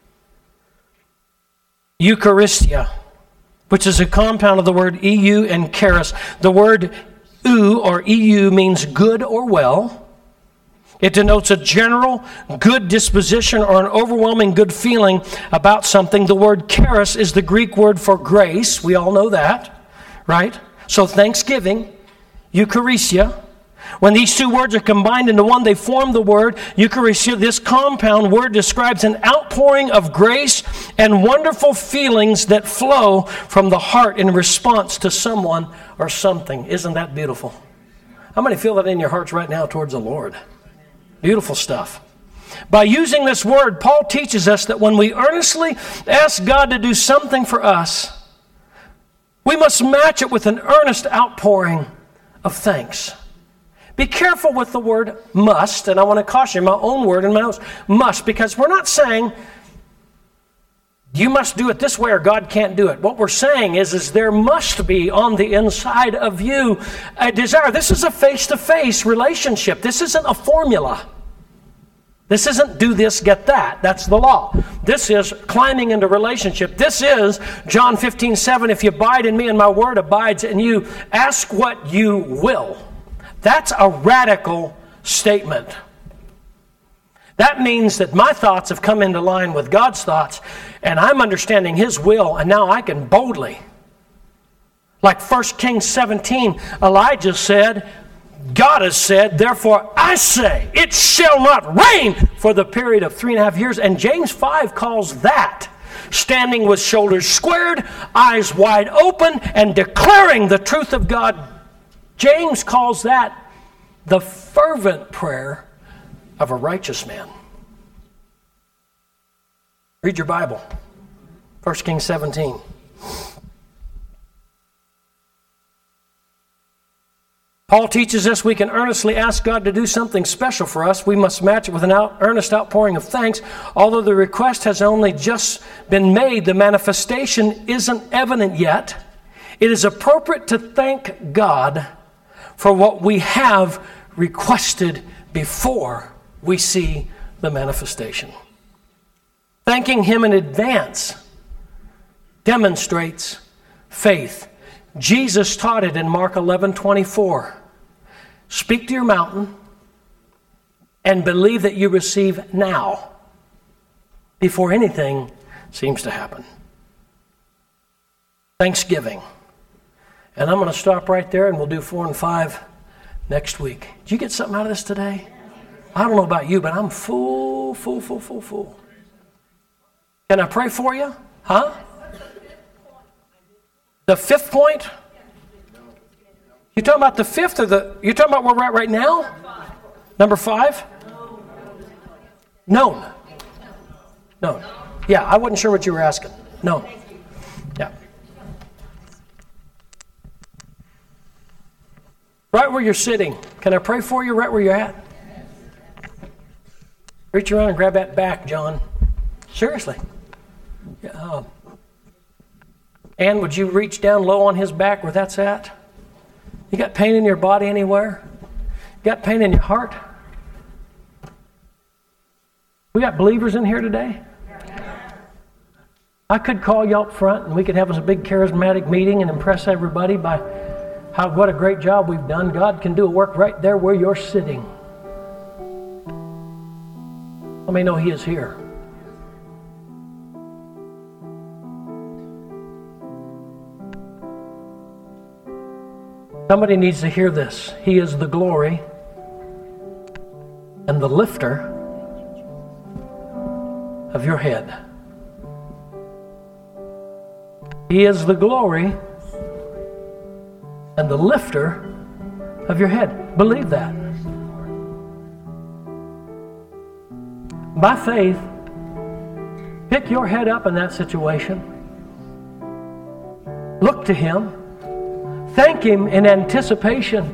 Eucharistia, which is a compound of the word EU and charis. The word ou or EU means good or well. It denotes a general good disposition or an overwhelming good feeling about something. The word charis is the Greek word for grace. We all know that, right? So thanksgiving, Eucharistia. When these two words are combined into one, they form the word Eucharistia. This compound word describes an outpouring of grace and wonderful feelings that flow from the heart in response to someone or something. Isn't that beautiful? How many feel that in your hearts right now towards the Lord? Beautiful stuff. By using this word, Paul teaches us that when we earnestly ask God to do something for us, we must match it with an earnest outpouring of thanks. Be careful with the word must, and I want to caution you, my own word and my notes, must, because we're not saying you must do it this way or God can't do it. What we're saying is there must be on the inside of you a desire. This is a face-to-face relationship. This isn't a formula. This isn't do this, get that. That's the law. This is climbing into relationship. This is John 15:7. If you abide in me and my word abides in you, ask what you will. That's a radical statement. That means that my thoughts have come into line with God's thoughts, and I'm understanding His will, and now I can boldly. Like 1 Kings 17, Elijah said, God has said, therefore I say, it shall not rain for the period of 3.5 years. And James 5 calls that standing with shoulders squared, eyes wide open, and declaring the truth of God. James calls that the fervent prayer of a righteous man. Read your Bible. 1 Kings 17. Paul teaches us we can earnestly ask God to do something special for us. We must match it with an earnest outpouring of thanks. Although the request has only just been made, the manifestation isn't evident yet. It is appropriate to thank God for what we have requested before we see the manifestation. Thanking Him in advance demonstrates faith. Jesus taught it in Mark 11:24. Speak to your mountain and believe that you receive now before anything seems to happen. Thanksgiving. And I'm going to stop right there, and we'll do 4 and 5 next week. Did you get something out of this today? I don't know about you, but I'm full. Can I pray for you? Huh? The 5th point? You talking about the 5th or you talking about where we're at right now? Number 5? Known. Yeah, I wasn't sure what you were asking. Known. Yeah. Right where you're sitting. Can I pray for you right where you're at? Reach around and grab that back, John. Seriously. Yeah. Ann, would you reach down low on his back where that's at? You got pain in your body anywhere? You got pain in your heart? We got believers in here today? I could call you up front and we could have a big charismatic meeting and impress everybody by what a great job we've done. God can do a work right there where you're sitting. Let me know He is here. Somebody needs to hear this. He is the glory and the lifter of your head. He is the glory and the lifter of your head. Believe that. By faith, pick your head up in that situation. Look to Him. Thank Him in anticipation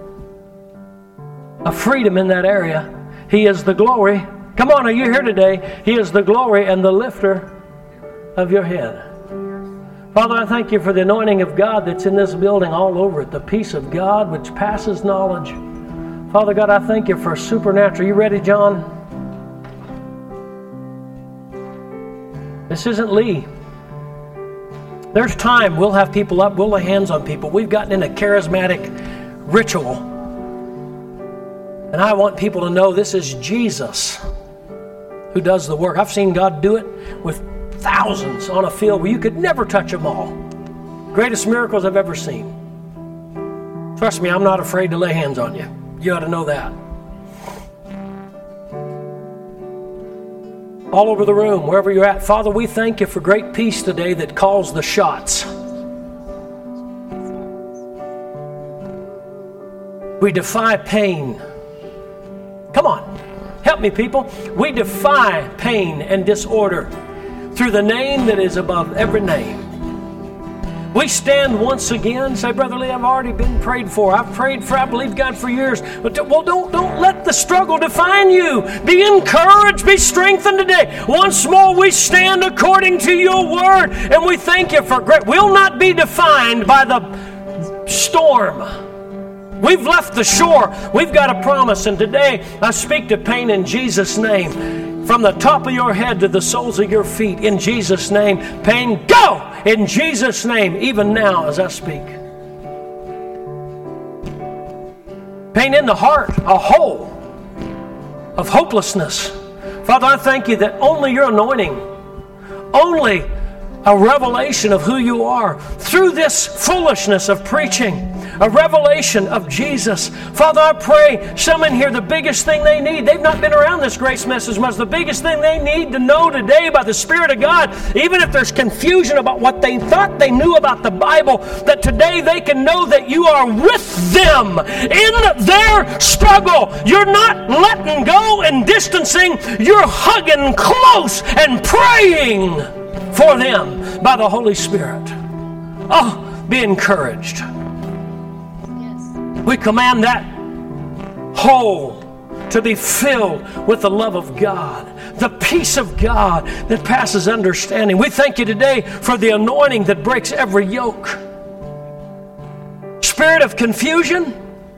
of freedom in that area. He is the glory. Come on, are you here today? He is the glory and the lifter of your head. Father, I thank You for the anointing of God that's in this building all over it, the peace of God which passes knowledge. Father God, I thank You for supernatural. You ready, John? This isn't Lee. There's time we'll have people up, we'll lay hands on people. We've gotten in a charismatic ritual. And I want people to know this is Jesus who does the work. I've seen God do it with thousands on a field where you could never touch them all. Greatest miracles I've ever seen. Trust me, I'm not afraid to lay hands on you. You ought to know that. All over the room, wherever you're at. Father, we thank You for great peace today that calls the shots. We defy pain. Come on, help me, people. We defy pain and disorder through the name that is above every name. We stand once again, say, Brother Lee, I've already been prayed for. I've prayed for, I believe God for years. But don't let the struggle define you. Be encouraged, be strengthened today. Once more, we stand according to Your word, and we thank You for great. We'll not be defined by the storm. We've left the shore. We've got a promise, and today I speak to pain in Jesus' name. From the top of your head to the soles of your feet, in Jesus' name, pain, go! In Jesus' name, even now as I speak. Pain in the heart, a hole of hopelessness. Father, I thank You that only Your anointing, only a revelation of who You are, through this foolishness of preaching, a revelation of Jesus. Father, I pray some in here, the biggest thing they need, they've not been around this grace message much, the biggest thing they need to know today by the Spirit of God, even if there's confusion about what they thought they knew about the Bible, that today they can know that You are with them in their struggle. You're not letting go and distancing, you're hugging close and praying for them by the Holy Spirit. Oh, be encouraged. We command that hole to be filled with the love of God, the peace of God that passes understanding. We thank You today for the anointing that breaks every yoke. Spirit of confusion,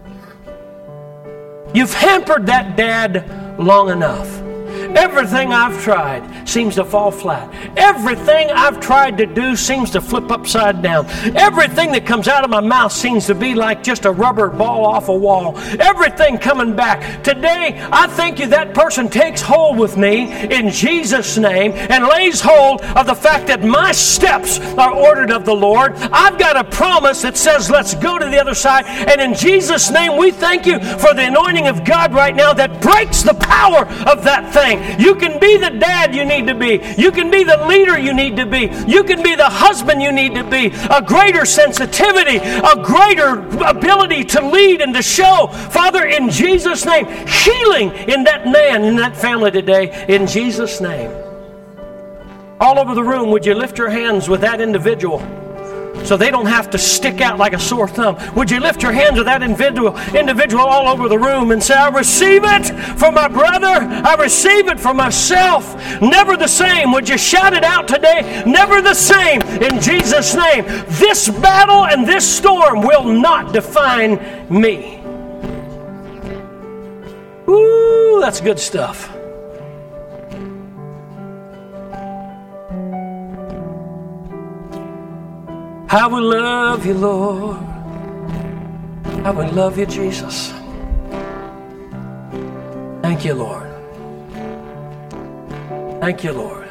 you've hampered that dad long enough. Everything I've tried seems to fall flat. Everything I've tried to do seems to flip upside down. Everything that comes out of my mouth seems to be like just a rubber ball off a wall. Everything coming back. Today, I thank You that person takes hold with me in Jesus' name and lays hold of the fact that my steps are ordered of the Lord. I've got a promise that says, let's go to the other side. And in Jesus' name, we thank You for the anointing of God right now that breaks the power of that thing. You can be the dad you need to be. You can be the leader you need to be. You can be the husband you need to be. A greater sensitivity, a greater ability to lead and to show. Father, in Jesus' name, healing in that man, in that family today, in Jesus' name. All over the room, would you lift your hands with that individual so they don't have to stick out like a sore thumb? Would you lift your hands with that individual all over the room and say, I receive it for my brother. I receive it for myself. Never the same. Would you shout it out today? Never the same in Jesus' name. This battle and this storm will not define me. Ooh, that's good stuff. I will love you, Lord. I will love you, Jesus. Thank you, Lord. Thank you, Lord.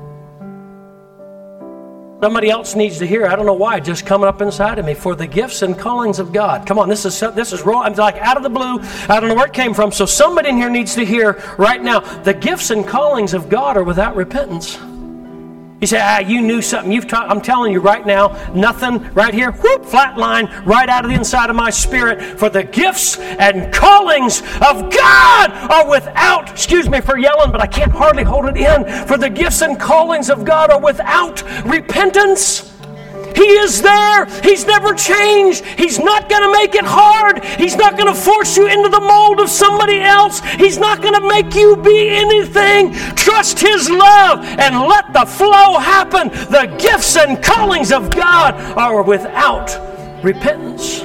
Somebody else needs to hear, I don't know why, just coming up inside of me, for the gifts and callings of God. Come on, this is raw. I'm like out of the blue. I don't know where it came from. So somebody in here needs to hear right now, the gifts and callings of God are without repentance. You say, you knew something. I'm telling you right now, nothing right here, whoop, flat line, right out of the inside of my spirit. For the gifts and callings of God are without, excuse me for yelling, but I can't hardly hold it in. For the gifts and callings of God are without repentance. He is there. He's never changed. He's not going to make it hard. He's not going to force you into the mold of somebody else. He's not going to make you be anything. Trust His love and let the flow happen. The gifts and callings of God are without repentance.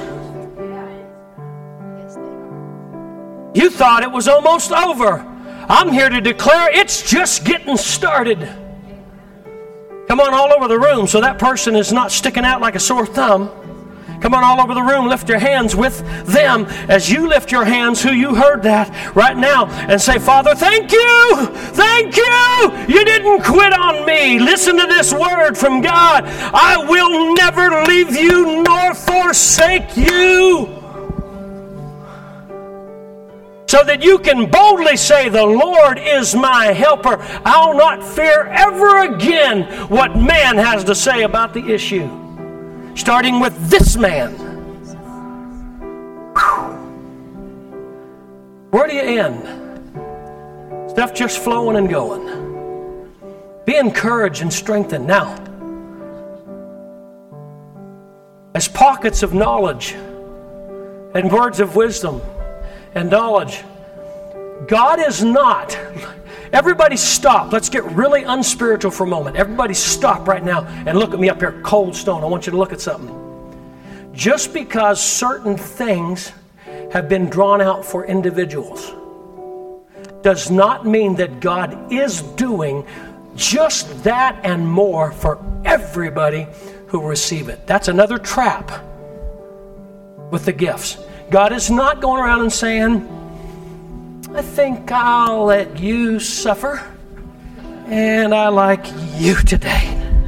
You thought it was almost over. I'm here to declare it's just getting started. Come on, all over the room, so that person is not sticking out like a sore thumb. Come on, all over the room, lift your hands with them as you lift your hands, who you heard that right now, and say, Father, thank you! Thank you! You didn't quit on me. Listen to this word from God. I will never leave you nor forsake you. So that you can boldly say, the Lord is my helper. I'll not fear ever again what man has to say about the issue. Starting with this man. Whew. Where do you end? Stuff just flowing and going. Be encouraged and strengthened. Now, as pockets of knowledge and words of wisdom and knowledge, God is not. Everybody stop. Let's get really unspiritual for a moment. Everybody stop right now and look at me up here, cold stone. I want you to look at something. Just because certain things have been drawn out for individuals does not mean that God is doing just that and more for everybody who receive it. That's another trap with the gifts. God is not going around and saying, I think I'll let you suffer, and I like you today.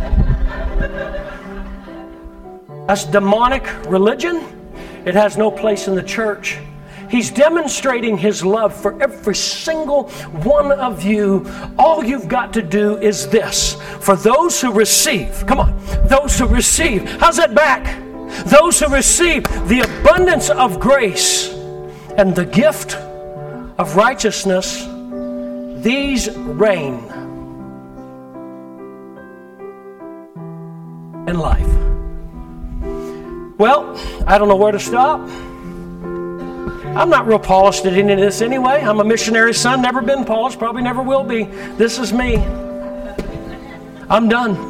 That's demonic religion. It has no place in the church. He's demonstrating His love for every single one of you. All you've got to do is this. For those who receive, come on, those who receive, how's that back? Those who receive the abundance of grace and the gift of righteousness, these reign in life. Well, I don't know where to stop. I'm not real polished at any of this anyway. I'm a missionary son, never been polished, probably never will be. This is me. I'm done.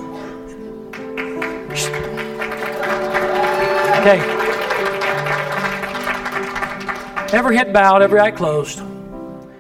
Okay. Every head bowed, every eye closed.